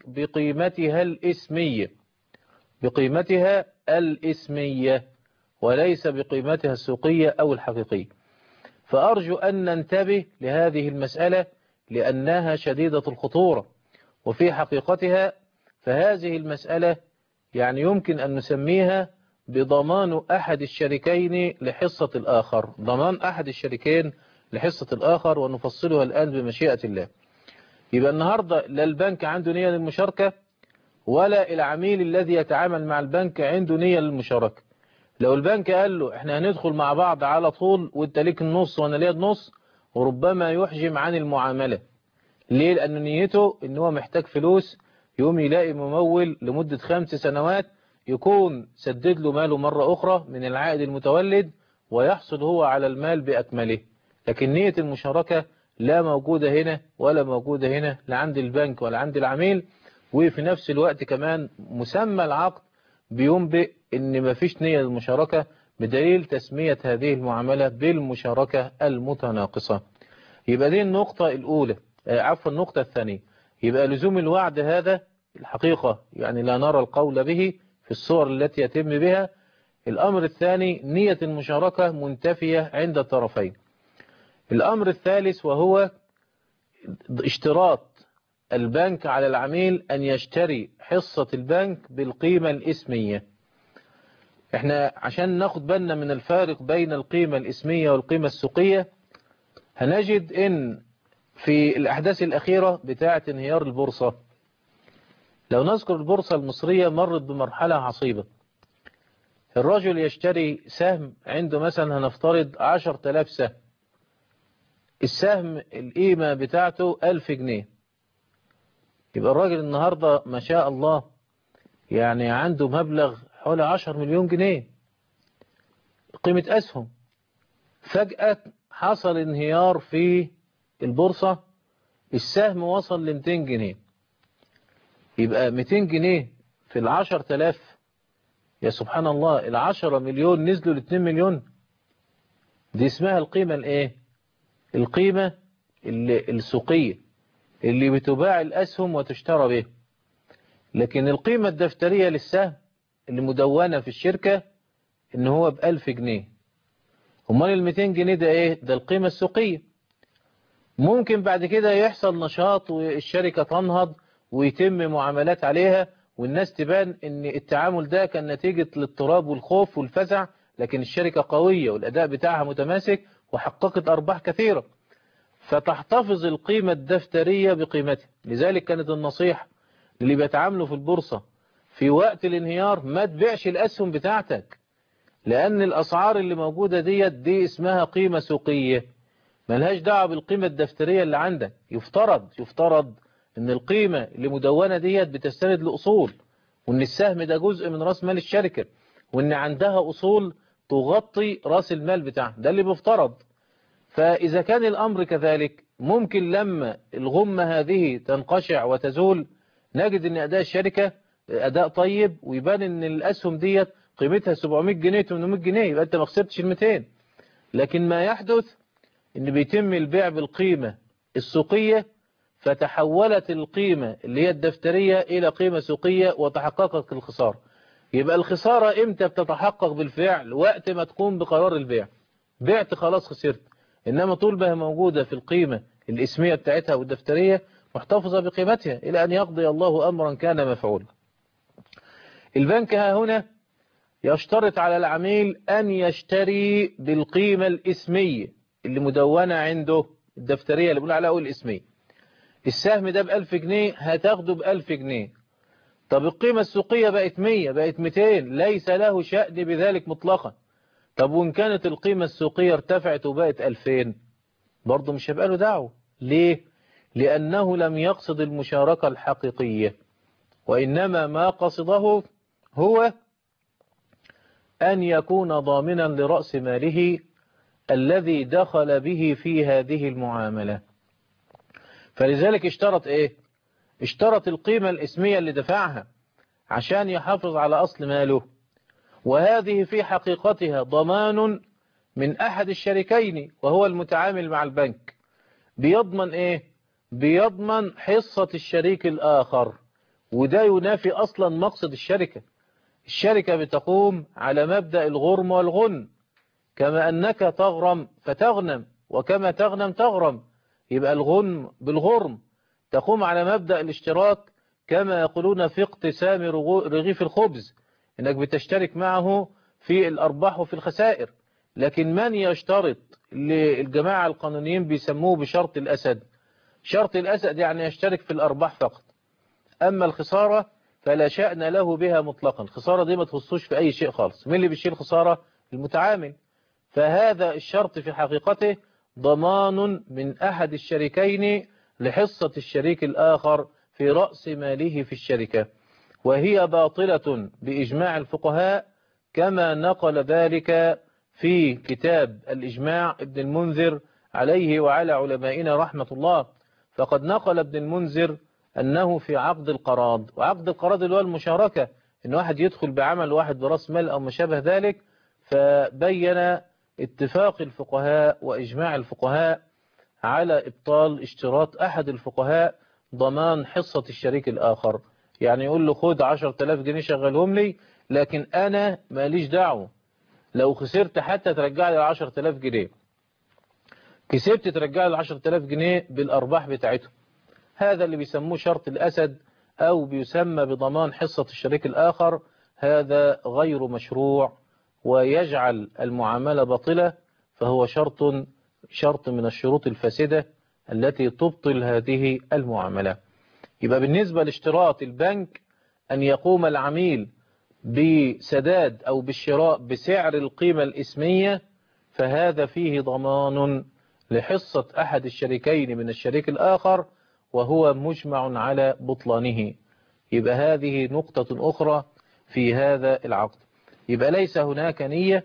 بقيمتها الإسمية وليس بقيمتها السوقية أو الحقيقية. فأرجو أن ننتبه لهذه المسألة لأنها شديدة الخطورة، وفي حقيقتها فهذه المسألة يعني يمكن أن نسميها بضمان أحد الشريكين لحصة الآخر، ضمان أحد الشريكين لحصة الآخر، ونفصلها الآن بمشيئة الله. يبقى النهاردة لا البنك عنده نية للمشاركة ولا العميل الذي يتعامل مع البنك عنده نية للمشاركة. لو البنك قال له احنا هندخل مع بعض على طول وانت ليك النص وانا ليا النص، وربما يحجم عن المعاملة. ليه؟ لأن نيته ان هو محتاج فلوس، يقوم يلاقي ممول لمدة 5 سنوات يكون سدد له ماله مرة أخرى من العائد المتولد ويحصل هو على المال بأكمله. لكن نية المشاركة لا موجودة هنا ولا موجودة هنا، لا عند البنك ولا عند العميل. وفي نفس الوقت كمان مسمى العقد بينبئ ان مفيش نية للمشاركة، بدليل تسمية هذه المعاملة بالمشاركة المتناقصة. يبقى دي النقطة الأولى، النقطة الثانية. يبقى لزوم الوعد هذا الحقيقة يعني لا نرى القول به في الصور التي يتم بها. الأمر الثاني نية المشاركة منتفية عند الطرفين. الأمر الثالث وهو اشتراط البنك على العميل أن يشتري حصة البنك بالقيمة الإسمية. احنا عشان ناخد بالنا من الفارق بين القيمة الإسمية والقيمة السوقية، هنجد ان في الأحداث الأخيرة بتاعة انهيار البورصة، لو نذكر البورصة المصرية مرت بمرحلة عصيبة. الرجل يشتري سهم عنده مثلا هنفترض 10,000 سهم، السهم القيمة بتاعته 1000 جنيه. يبقى الراجل النهاردة ما شاء الله يعني عنده مبلغ حوالي 10 مليون جنيه قيمة أسهم. فجأة حصل انهيار في البورصة، السهم وصل ل 200 جنيه. يبقى 200 جنيه في 10,000، يا سبحان الله، 10 مليون نزلوا ل 2 مليون. دي اسمها القيمة الايه؟ القيمة السوقية اللي بتباع الأسهم وتشترى به. لكن القيمة الدفترية للسهم اللي مدونة في الشركة ان هو ب1000 جنيه. امال ال200 جنيه ده ايه؟ ده القيمة السوقية. ممكن بعد كده يحصل نشاط والشركة تنهض ويتم معاملات عليها والناس تبان ان التعامل ده كان نتيجة الاضطراب والخوف والفزع، لكن الشركة قوية والأداء بتاعها متماسك وحققت أرباح كثيرة، فتحتفظ القيمة الدفترية بقيمتها. لذلك كانت النصيحة اللي بيتعاملوا في البورصة في وقت الانهيار ما تبيعش الأسهم بتاعتك، لأن الأسعار اللي موجودة دي اسمها قيمة سوقية، ملهاش دعوة بالقيمة الدفترية اللي عندك. يفترض ان القيمة اللي مدونة بتستند لأصول، وان السهم ده جزء من رأس مال الشركة، وان عندها أصول تغطي رأس المال بتاعها، ده اللي بيفترض. فإذا كان الأمر كذلك ممكن لما الغمة هذه تنقشع وتزول نجد ان أداء الشركة أداء طيب، ويبان ان الأسهم قيمتها 700 جنيه 800 جنيه، يبقى أنت ما خسرتش ال200. لكن ما يحدث ان بيتم البيع بالقيمة السوقية، فتحولت القيمة اللي هي الدفترية الى قيمة سوقية وتحققت الخسارة. يبقى الخسارة امتى بتتحقق بالفعل؟ وقت ما تقوم بقرار البيع، بعت خلاص خسرت. انما طول ما هي موجودة في القيمة الاسمية بتاعتها والدفترية محتفظة بقيمتها الى ان يقضي الله امرا كان مفعولا. البنك ها هنا يشترط على العميل ان يشتري بالقيمة الاسمية اللي مدونة عنده، الدفترية اللي بنقول عليها الاسمية. السهم ده ب1000 جنيه هتاخده ب1000 جنيه. طب القيمة السوقية بقت 100، بقت 200، ليس له شأن بذلك مطلقا. طب وإن كانت القيمة السوقية ارتفعت وبقت 2000 برضه مش هيبقى له دعوة. ليه؟ لأنه لم يقصد المشاركة الحقيقية، وإنما ما قصده هو أن يكون ضامنا لرأس ماله الذي دخل به في هذه المعاملة. فلذلك اشترط ايه؟ اشترط القيمة الاسمية اللي دفعها عشان يحافظ على أصل ماله، وهذه في حقيقتها ضمان من أحد الشريكين وهو المتعامل مع البنك. بيضمن ايه؟ بيضمن حصة الشريك الآخر، وده ينافي أصلا مقصد الشركة. الشركة بتقوم على مبدأ الغرم والغن، كما أنك تغرم فتغنم، وكما تغنم تغرم. يبقى الغنم بالغرم. تقوم على مبدأ الاشتراك كما يقولون في اقتسام رغيف الخبز، انك بتشترك معه في الأرباح وفي الخسائر. لكن من يشترط اللي الجماعة القانونيين بيسموه بشرط الأسد؟ شرط الأسد يعني يشترك في الأرباح فقط، أما الخسارة فلا شأن له بها مطلقا. الخسارة دي ما تخصوش في أي شيء خالص. مين اللي بيشيل خسارة؟ المتعامل. فهذا الشرط في حقيقته ضمان من أحد الشريكين لحصة الشريك الآخر في رأس ماله في الشركة، وهي باطلة بإجماع الفقهاء، كما نقل ذلك في كتاب الإجماع ابن المنذر عليه وعلى علمائنا رحمة الله. فقد نقل ابن المنذر أنه في عقد القراض، وعقد القراض اللي هو المشاركة، إن واحد يدخل بعمل واحد برأس مال أو ما شابه ذلك، فبين اتفاق الفقهاء وإجماع الفقهاء على إبطال اشتراط أحد الفقهاء ضمان حصة الشريك الآخر. يعني يقول له خد 10,000 جنيه شغلهم لي، لكن أنا ماليش دعوة، لو خسرت حتى ترجع لي 10,000 جنيه، كسبت ترجع لي 10,000 جنيه بالأرباح بتاعتهم. هذا اللي بيسموه شرط الأسد، أو بيسمى بضمان حصة الشريك الآخر. هذا غير مشروع ويجعل المعاملة باطلة، فهو شرط من الشروط الفاسدة التي تبطل هذه المعاملة. يبقى بالنسبة لاشتراط البنك أن يقوم العميل بسداد أو بالشراء بسعر القيمة الإسمية، فهذا فيه ضمان لحصة أحد الشريكين من الشريك الآخر، وهو مجمع على بطلانه. يبقى هذه نقطة أخرى في هذا العقد. يبقى ليس هناك نية،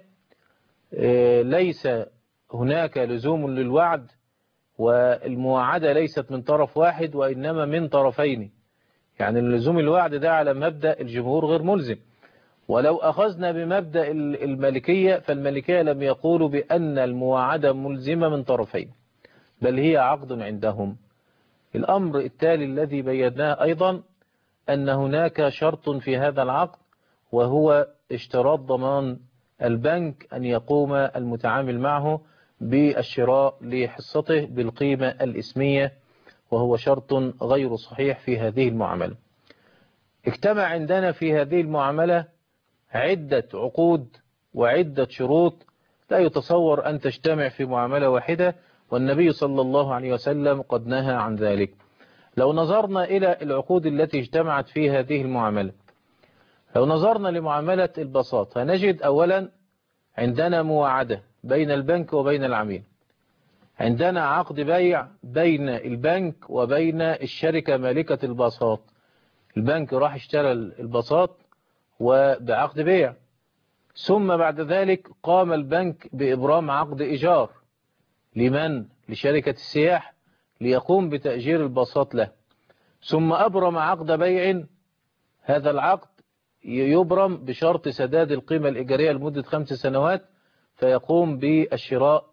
ليس هناك لزوم للوعد، والمواعدة ليست من طرف واحد وإنما من طرفين. يعني لزوم الوعد ده على مبدأ الجمهور غير ملزم، ولو أخذنا بمبدأ المالكية، فالمالكية لم يقولوا بأن المواعدة ملزمة من طرفين، بل هي عقد عندهم. الأمر التالي الذي بيناه أيضا أن هناك شرط في هذا العقد، وهو اشتراط ضمان البنك أن يقوم المتعامل معه بالشراء لحصته بالقيمة الإسمية، وهو شرط غير صحيح في هذه المعاملة. اجتمع عندنا في هذه المعاملة عدة عقود وعدة شروط لا يتصور أن تجتمع في معاملة واحدة، والنبي صلى الله عليه وسلم قد نهى عن ذلك. لو نظرنا إلى العقود التي اجتمعت في هذه المعاملة، لو نظرنا لمعاملة البساط، هنجد أولا عندنا مواعدة بين البنك وبين العميل، عندنا عقد بيع بين البنك وبين الشركة مالكة البساط. البنك راح اشترى البساط وبعقد بيع، ثم بعد ذلك قام البنك بإبرام عقد إيجار لمن؟ لشركة السياح ليقوم بتأجير البساط له، ثم أبرم عقد بيع. هذا العقد يبرم بشرط سداد القيمة الإيجارية لمدة 5 سنوات، فيقوم بالشراء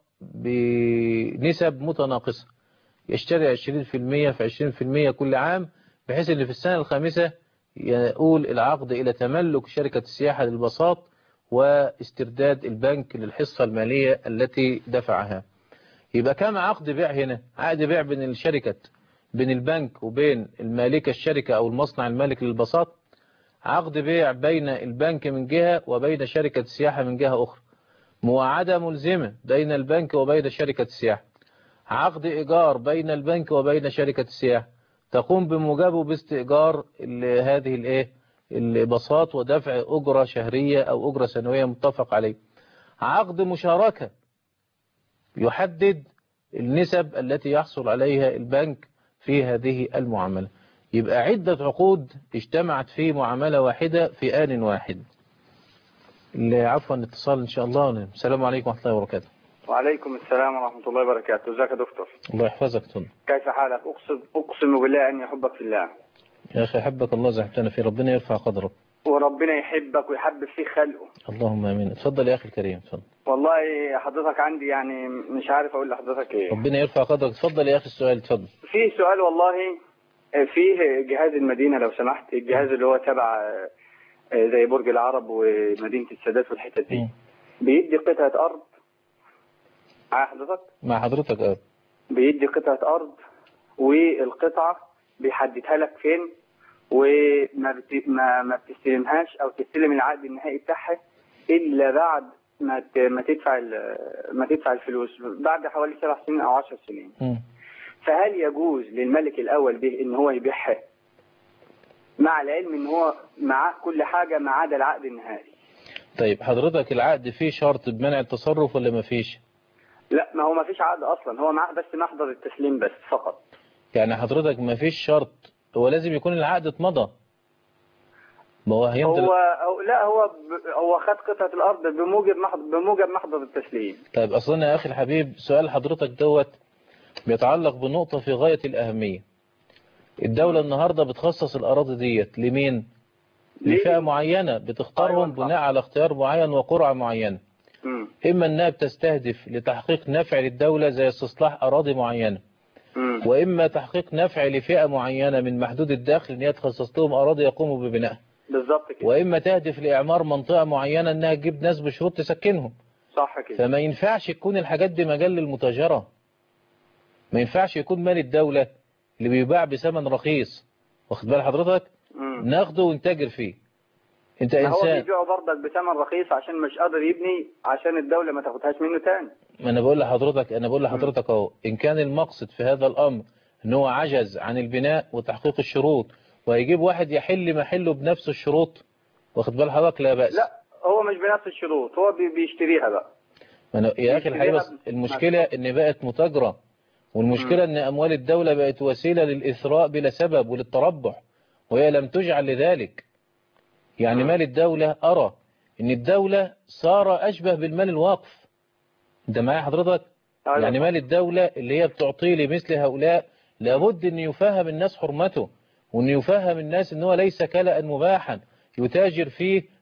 بنسب متناقصة، يشتري 20% في 20% كل عام، بحيث أن في السنة الخامسة يقول العقد إلى تملك شركة السياحة للبساط واسترداد البنك للحصة المالية التي دفعها. يبقى كم عقد بيع هنا؟ عقد بيع بين الشركة، بين البنك وبين المالك الشركة أو المصنع المالك للبساط، عقد بيع بين البنك من جهة وبين شركة السياحة من جهة أخرى، مواعدة ملزمة بين البنك وبين شركة السياحة، عقد إيجار بين البنك وبين شركة السياحة تقوم بموجبه باستئجار هذه البساط ودفع أجرة شهرية أو أجرة سنوية متفق عليه، عقد مشاركة يحدد النسب التي يحصل عليها البنك في هذه المعاملة. يبقى عدة عقود اجتمعت في معاملة واحدة في آن واحد. عفوا اتصال إن شاء الله. السلام عليكم ورحمة الله وبركاته. وعليكم السلام ورحمة الله وبركاته. ازيك يا دكتور؟ الله يحفظك. تفضل. كيف حالك؟ أقسم بالله أني أحبك في الله. يا أخي أحبك الله زحتنا في ربنا يرفع قدرك. وربنا يحبك ويحبب فيك خلقه. اللهم آمين. اتفضل يا أخي الكريم. اتفضل. والله حضرتك عندي يعني مش عارف أقول لحضرتك إيه. ربنا يرفع قدرك. اتفضل يا أخي السؤال. اتفضل. في سؤال والله، فيه جهاز المدينة لو سمحت، الجهاز اللي هو تبع زي برج العرب ومدينة السادات والحتت دي، بيدي قطعة أرض مع حضرتك؟ مع حضرتك. بيدي قطعة أرض والقطعة بيحددها لك فين، وما ما بتستلمهاش أو تستلم العقد النهائي بتاعها إلا بعد ما تدفع الفلوس بعد حوالي 7 سنين أو 10 سنين. فهل يجوز للملك الأول به إن هو يبيعها مع العلم إن هو معاه كل حاجة ما عدا العقد النهائي؟ طيب حضرتك العقد فيه شرط بمنع التصرف ولا ما فيش؟ لا، ما هو ما فيش عقد أصلا، هو معاه بس محضر التسليم بس فقط. يعني حضرتك ما فيش شرط، هو لازم يكون العقد اتمضى. ما هو هو خد قطعة الأرض بموجب محضر التسليم. طيب أصلا يا أخي الحبيب سؤال حضرتك دوت بيتعلق بنقطة في غاية الأهمية. الدولة النهاردة بتخصص الأراضي ديت لمين؟ لفئة معينة بتختارهم بناء على اختيار معين وقرعة معينة. إما أنها بتستهدف لتحقيق نفع للدولة زي استصلاح أراضي معينة، وإما تحقيق نفع لفئة معينة من محدود الدخل أن هي تخصص لهم أراضي يقوموا ببنائها بالظبط كده، وإما تهدف لإعمار منطقة معينة أنها تجيب ناس بشروط تسكنهم. صح كده. فما ينفعش تكون الحاجات دي مجال للمتاجرة، ما ينفعش يكون مال الدولة اللي بيباع بثمن رخيص، واخد بال حضرتك، ناخده ونتاجر فيه. انت انسان، هو بيبيعه برضك بثمن رخيص عشان مش قادر يبني، عشان الدولة ما تاخدهاش منه تاني. ما انا بقول لحضرتك اهو، ان كان المقصد في هذا الامر ان هو عجز عن البناء وتحقيق الشروط وهيجيب واحد يحل محله بنفس الشروط، واخد بال حضرتك، لا بأس. لا هو مش بنفس الشروط، هو بيشتريها بقى. يا اخي الحقيقة بس المشكلة ان بقت متاجرة، والمشكلة ان اموال الدولة بقت وسيلة للإثراء بلا سبب وللتربح، وهي لم تجعل لذلك. يعني مال الدولة أرى ان الدولة صار أشبه بالمال الواقف. انت معايا حضرتك؟ يعني مال الدولة اللي هي بتعطيه لمثل هؤلاء لابد ان يفهم الناس حرمته، وان يفهم الناس ان هو ليس كلأ مباحا يتاجر فيه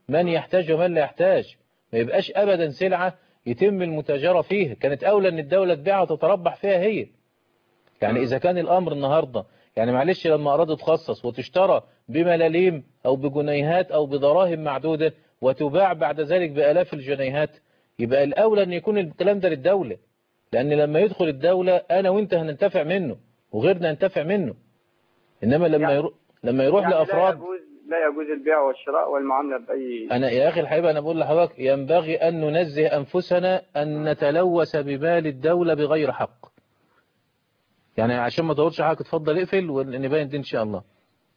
من يحتاج ومن لا يحتاج، ما يبقاش أبدا سلعة يتم المتاجرة فيها. كانت أولى أن الدولة تبيعها وتتربح فيها هي. يعني إذا كان الأمر النهاردة يعني معلش لما أرادوا تخصص وتشترى بملاليم أو بجنيهات أو بدراهم معدودة وتباع بعد ذلك بآلاف الجنيهات، يبقى الأولى أن يكون الكلام ده للدولة، لأن لما يدخل الدولة أنا وإنت هننتفع منه وغيرنا ينتفع منه. إنما لما يروح يعني لأفراد لا يجوز البيع والشراء والمعاملة بأي. أنا يا أخي الحبيب أنا بقول لحضرتك ينبغي أن ننزه أنفسنا أن نتلوث بمال الدولة بغير حق. يعني عشان ما تقولش حضرتك اتفضل اقفل ونبين دي إن شاء الله.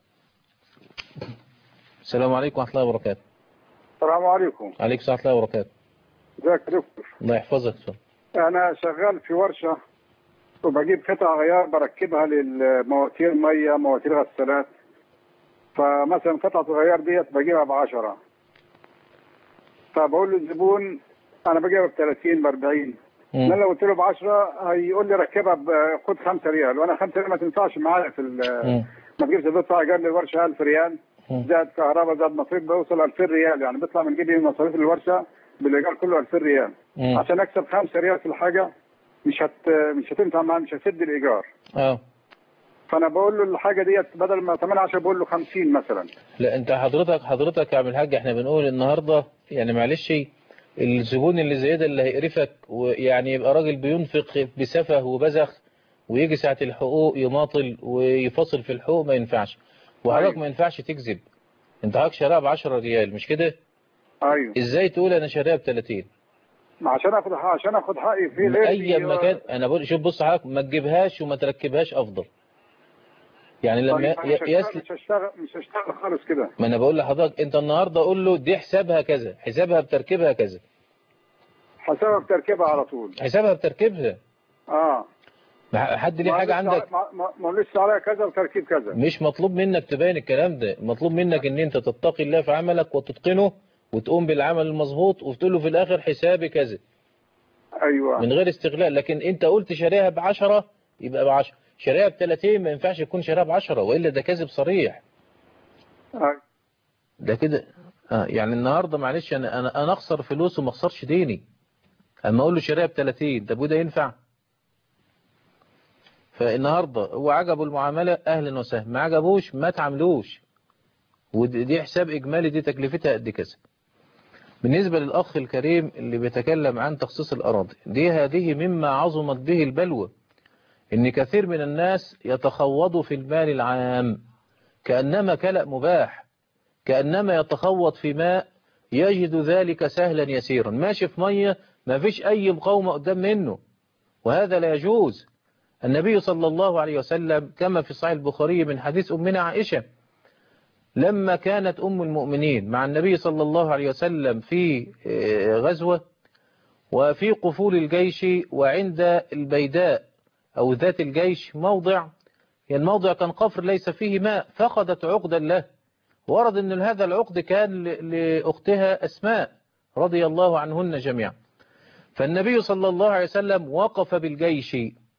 السلام عليكم ورحمة الله وبركاته. السلام عليكم. عليكم السلام ورحمة الله وبركاته. ازيك يا دكتور؟ الله يحفظك. أنا شغال في ورشة وبجيب قطع غيار بركبها للمواتير مية، مواتير غسالات. فمثلا قطعة الغيار ديت بجيبها ب10، فبقول للزبون أنا بجيبها ب30 ب40. أنا لو قلت له ب10 هيقول لي ركبها خد 5 ريال، وأنا 5 ريال ما تنفعش معايا في ما تجيبش بيطلع إيجار للورشة 1000 ريال زائد كهرباء زائد مصاريف بيوصل 2000 ريال، يعني بيطلع من جيبي مصاريف الورشة بالإيجار كله 2000 ريال. عشان أكسب 5 ريال في الحاجة مش هتنفع معايا، مش هسد الإيجار. فأنا بقول له الحاجة ديت بدل ما 18 بقول له 50 مثلا. لا أنت حضرتك يا عم الحاج احنا بنقول النهاردة يعني معلش الزبون اللي زي ده اللي هيقرفك ويعني يبقى راجل بينفق بسفه وبذخ ويجي ساعة الحقوق يماطل ويفصل في الحقوق ما ينفعش. وحضرتك ما ينفعش تكذب. انت حضرتك شاريها ب10 ريال مش كده؟ ايوه. ازاي تقول انا شاريها ب30؟ عشان اخد حقي في غير اي مكان. انا بقول شوف بص حضرتك ما تجيبهاش وما تركبهاش افضل. يعني لما مش هشتغل خالص كده. ما انا بقول لحضرتك انت النهارده قول له دي حسابها كذا، حسابها بتركيبها كذا. حسابها بتركيبها على طول. حسابها بتركيبها. حد ليه حاجه عندك؟ ما لسه عليها كذا وتركيب كذا. مش مطلوب منك تبين الكلام ده، مطلوب منك ان انت تتقي الله في عملك وتتقنه وتقوم بالعمل المظبوط وتقول له في الاخر حسابي كذا. ايوه. من غير استغلال. لكن انت قلت شاريها ب10 يبقى ب10، شاريها ب30 ما ينفعش يكون شاريها ب10 والا ده كذب صريح. ده كده يعني النهارده معلش انا اخسر فلوس وما اخسرش ديني. اما اقول له شاريها ب30 طب وده ينفع؟ فالنهارده هو عجبه المعامله اهلا وسهلا، ما عجبوش ما تعاملوش. ودي حساب اجمالي دي تكلفتها قد كذا. بالنسبه للاخ الكريم اللي بيتكلم عن تخصيص الاراضي هذه مما عظمت به البلوى، ان كثير من الناس يتخوضوا في المال العام كأنما كلأ مباح، كأنما يتخوض في ماء يجد ذلك سهلا يسيرا، ماشي في مية ما فيش أي مقاومة قدام منه، وهذا لا يجوز. النبي صلى الله عليه وسلم كما في صحيح البخاري من حديث أمنا عائشة لما كانت أم المؤمنين مع النبي صلى الله عليه وسلم في غزوة وفي قفول الجيش وعند البيداء أو ذات الجيش موضع، يعني الموضع كان قفر ليس فيه ماء، فقدت عقدا له، ورد أن هذا العقد كان لأختها أسماء رضي الله عنهن جميعا. فالنبي صلى الله عليه وسلم وقف بالجيش.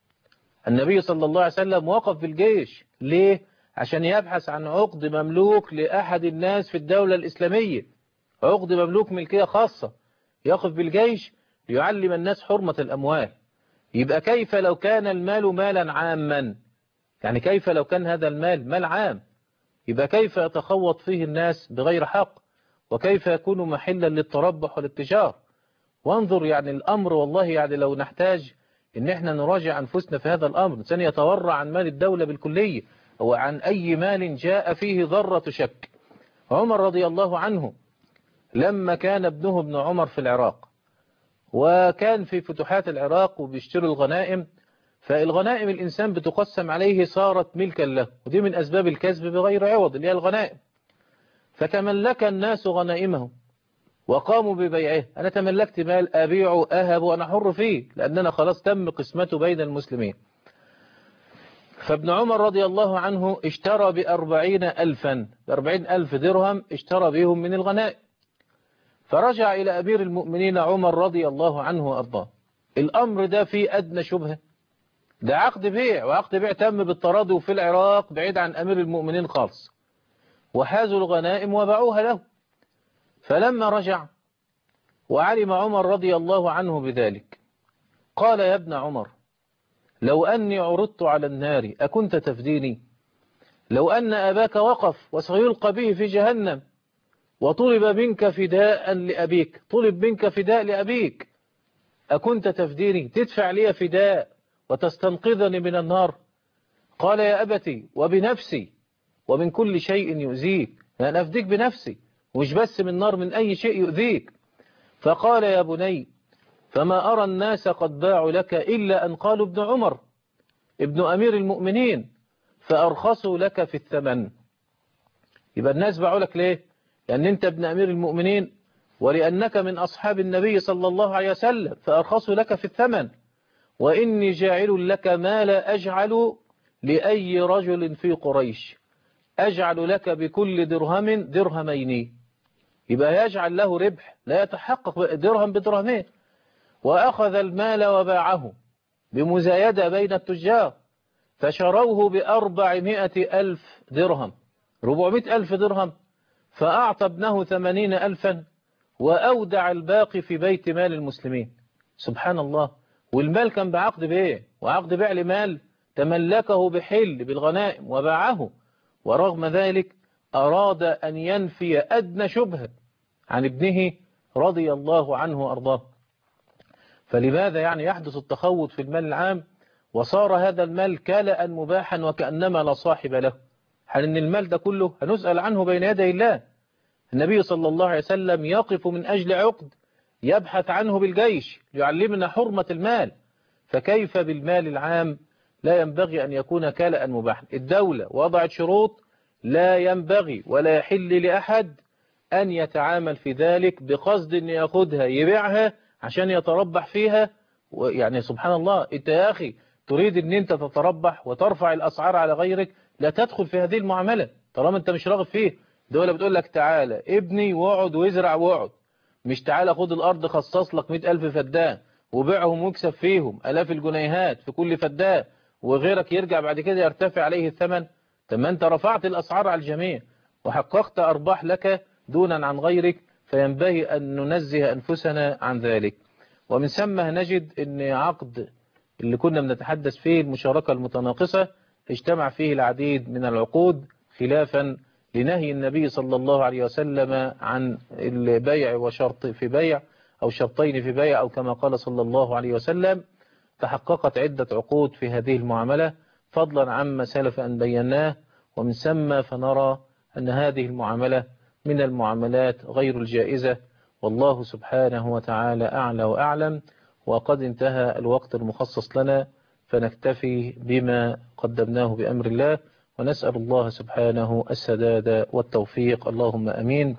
النبي صلى الله عليه وسلم وقف بالجيش ليه؟ عشان يبحث عن عقد مملوك لأحد الناس في الدولة الإسلامية، عقد مملوك ملكية خاصة، يقف بالجيش ليعلم الناس حرمة الأموال. يبقى كيف لو كان المال مالا عاما؟ يعني كيف لو كان هذا المال مال عام؟ يبقى كيف يتخوض فيه الناس بغير حق؟ وكيف يكون محلا للتربح والاتجار؟ وانظر يعني الأمر والله يعني لو نحتاج ان احنا نراجع أنفسنا في هذا الأمر. الإنسان يتورع عن مال الدولة بالكلية أو عن أي مال جاء فيه ذرة شك. عمر رضي الله عنه لما كان ابنه ابن عمر في العراق وكان في فتوحات العراق وبيشتروا الغنائم، فالغنائم الإنسان بتقسم عليه صارت ملكا له، ودي من أسباب الكسب بغير عوض اللي هي الغنائم. فتملك الناس غنائمهم وقاموا ببيعه. أنا تملكت مال أبيعه أهب وأنا حر فيه لأننا خلاص تم قسمته بين المسلمين. فابن عمر رضي الله عنه اشترى ب40,000 درهم اشترى بهم من الغنائم. فرجع إلى أمير المؤمنين عمر رضي الله عنه وأرضاه، الأمر ده فيه أدنى شبهة، ده عقد بيع، وعقد بيع تم بالتراضي في العراق بعيد عن أمير المؤمنين خالص، وحازوا الغنائم وباعوها له. فلما رجع وعلم عمر رضي الله عنه بذلك قال يا ابن عمر لو أني عرضت على النار أكنت تفديني؟ لو أن أباك وقف وسيلقى به في جهنم وطلب منك فداء لأبيك، طلب منك فداء لأبيك، أكنت تفديني؟ تدفع لي فداء وتستنقذني من النار؟ قال يا أبتي وبنفسي ومن كل شيء يؤذيك، أنا أفديك بنفسي ومش بس من نار، من أي شيء يؤذيك. فقال يا بني فما أرى الناس قد باعوا لك إلا أن قالوا ابن عمر ابن أمير المؤمنين فأرخصوا لك في الثمن. يبقى الناس باعوا لك ليه؟ لأن أنت ابن أمير المؤمنين ولأنك من أصحاب النبي صلى الله عليه وسلم فأرخصوا لك في الثمن. وإني جاعل لك ما لا أجعل لأي رجل في قريش، أجعل لك بكل درهم درهمين. يبقى يجعل له ربح لا يتحقق درهم بدرهمين. وأخذ المال وباعه بمزايدة بين التجار فشروه ب400,000 درهم، 400,000 درهم، فأعطى ابنه 80,000 وأودع الباقي في بيت مال المسلمين. سبحان الله. والمال كان بعقد بإيه؟ وعقد بيع لمال تملكه بحل بالغنائم وباعه، ورغم ذلك أراد أن ينفي أدنى شبهة عن ابنه رضي الله عنه وأرضاه. فلماذا يعني يحدث التخوض في المال العام وصار هذا المال كالأ مباحا وكأنما لا صاحب له؟ حال أن المال ده كله هنسأل عنه بين يدي الله. النبي صلى الله عليه وسلم يقف من أجل عقد يبحث عنه بالجيش ليعلمنا حرمة المال، فكيف بالمال العام؟ لا ينبغي أن يكون كالأ مباحا. الدولة وضعت شروط لا ينبغي ولا يحل لأحد أن يتعامل في ذلك بقصد أن يأخذها يبيعها عشان يتربح فيها. يعني سبحان الله، أنت يا أخي تريد أن أنت تتربح وترفع الأسعار على غيرك، لا تدخل في هذه المعاملة طالما أنت مش راغب فيه. الدولة بتقول لك تعالى ابني واقعد وازرع واقعد، مش تعالى خد الأرض خصص لك 100,000 فدان وبيعهم واكسب فيهم آلاف الجنيهات في كل فدان وغيرك يرجع بعد كده يرتفع عليه الثمن. طب ما أنت رفعت الأسعار على الجميع وحققت أرباح لك دونا عن غيرك، فينبغي أن ننزه أنفسنا عن ذلك. ومن ثم نجد أن عقد اللي كنا بنتحدث فيه المشاركة المتناقصة اجتمع فيه العديد من العقود خلافا لنهي النبي صلى الله عليه وسلم عن البيع وشرط في بيع أو شرطين في بيع، أو كما قال صلى الله عليه وسلم. تحققت عدة عقود في هذه المعاملة فضلا عما سلف أن بيناه. ومن ثم فنرى أن هذه المعاملة من المعاملات غير الجائزة، والله سبحانه وتعالى أعلى وأعلم. وقد انتهى الوقت المخصص لنا، فنكتفي بما قدمناه بأمر الله، ونسأل الله سبحانه السداد والتوفيق. اللهم أمين.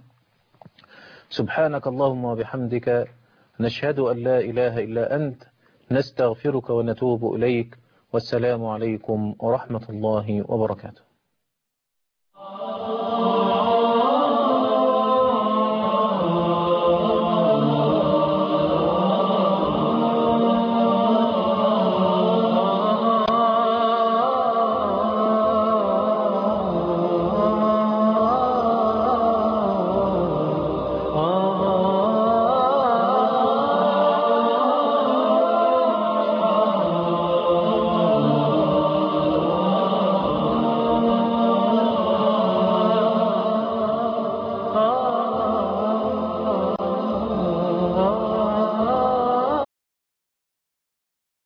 سبحانك اللهم وبحمدك، نشهد أن لا إله إلا أنت، نستغفرك ونتوب إليك. والسلام عليكم ورحمة الله وبركاته.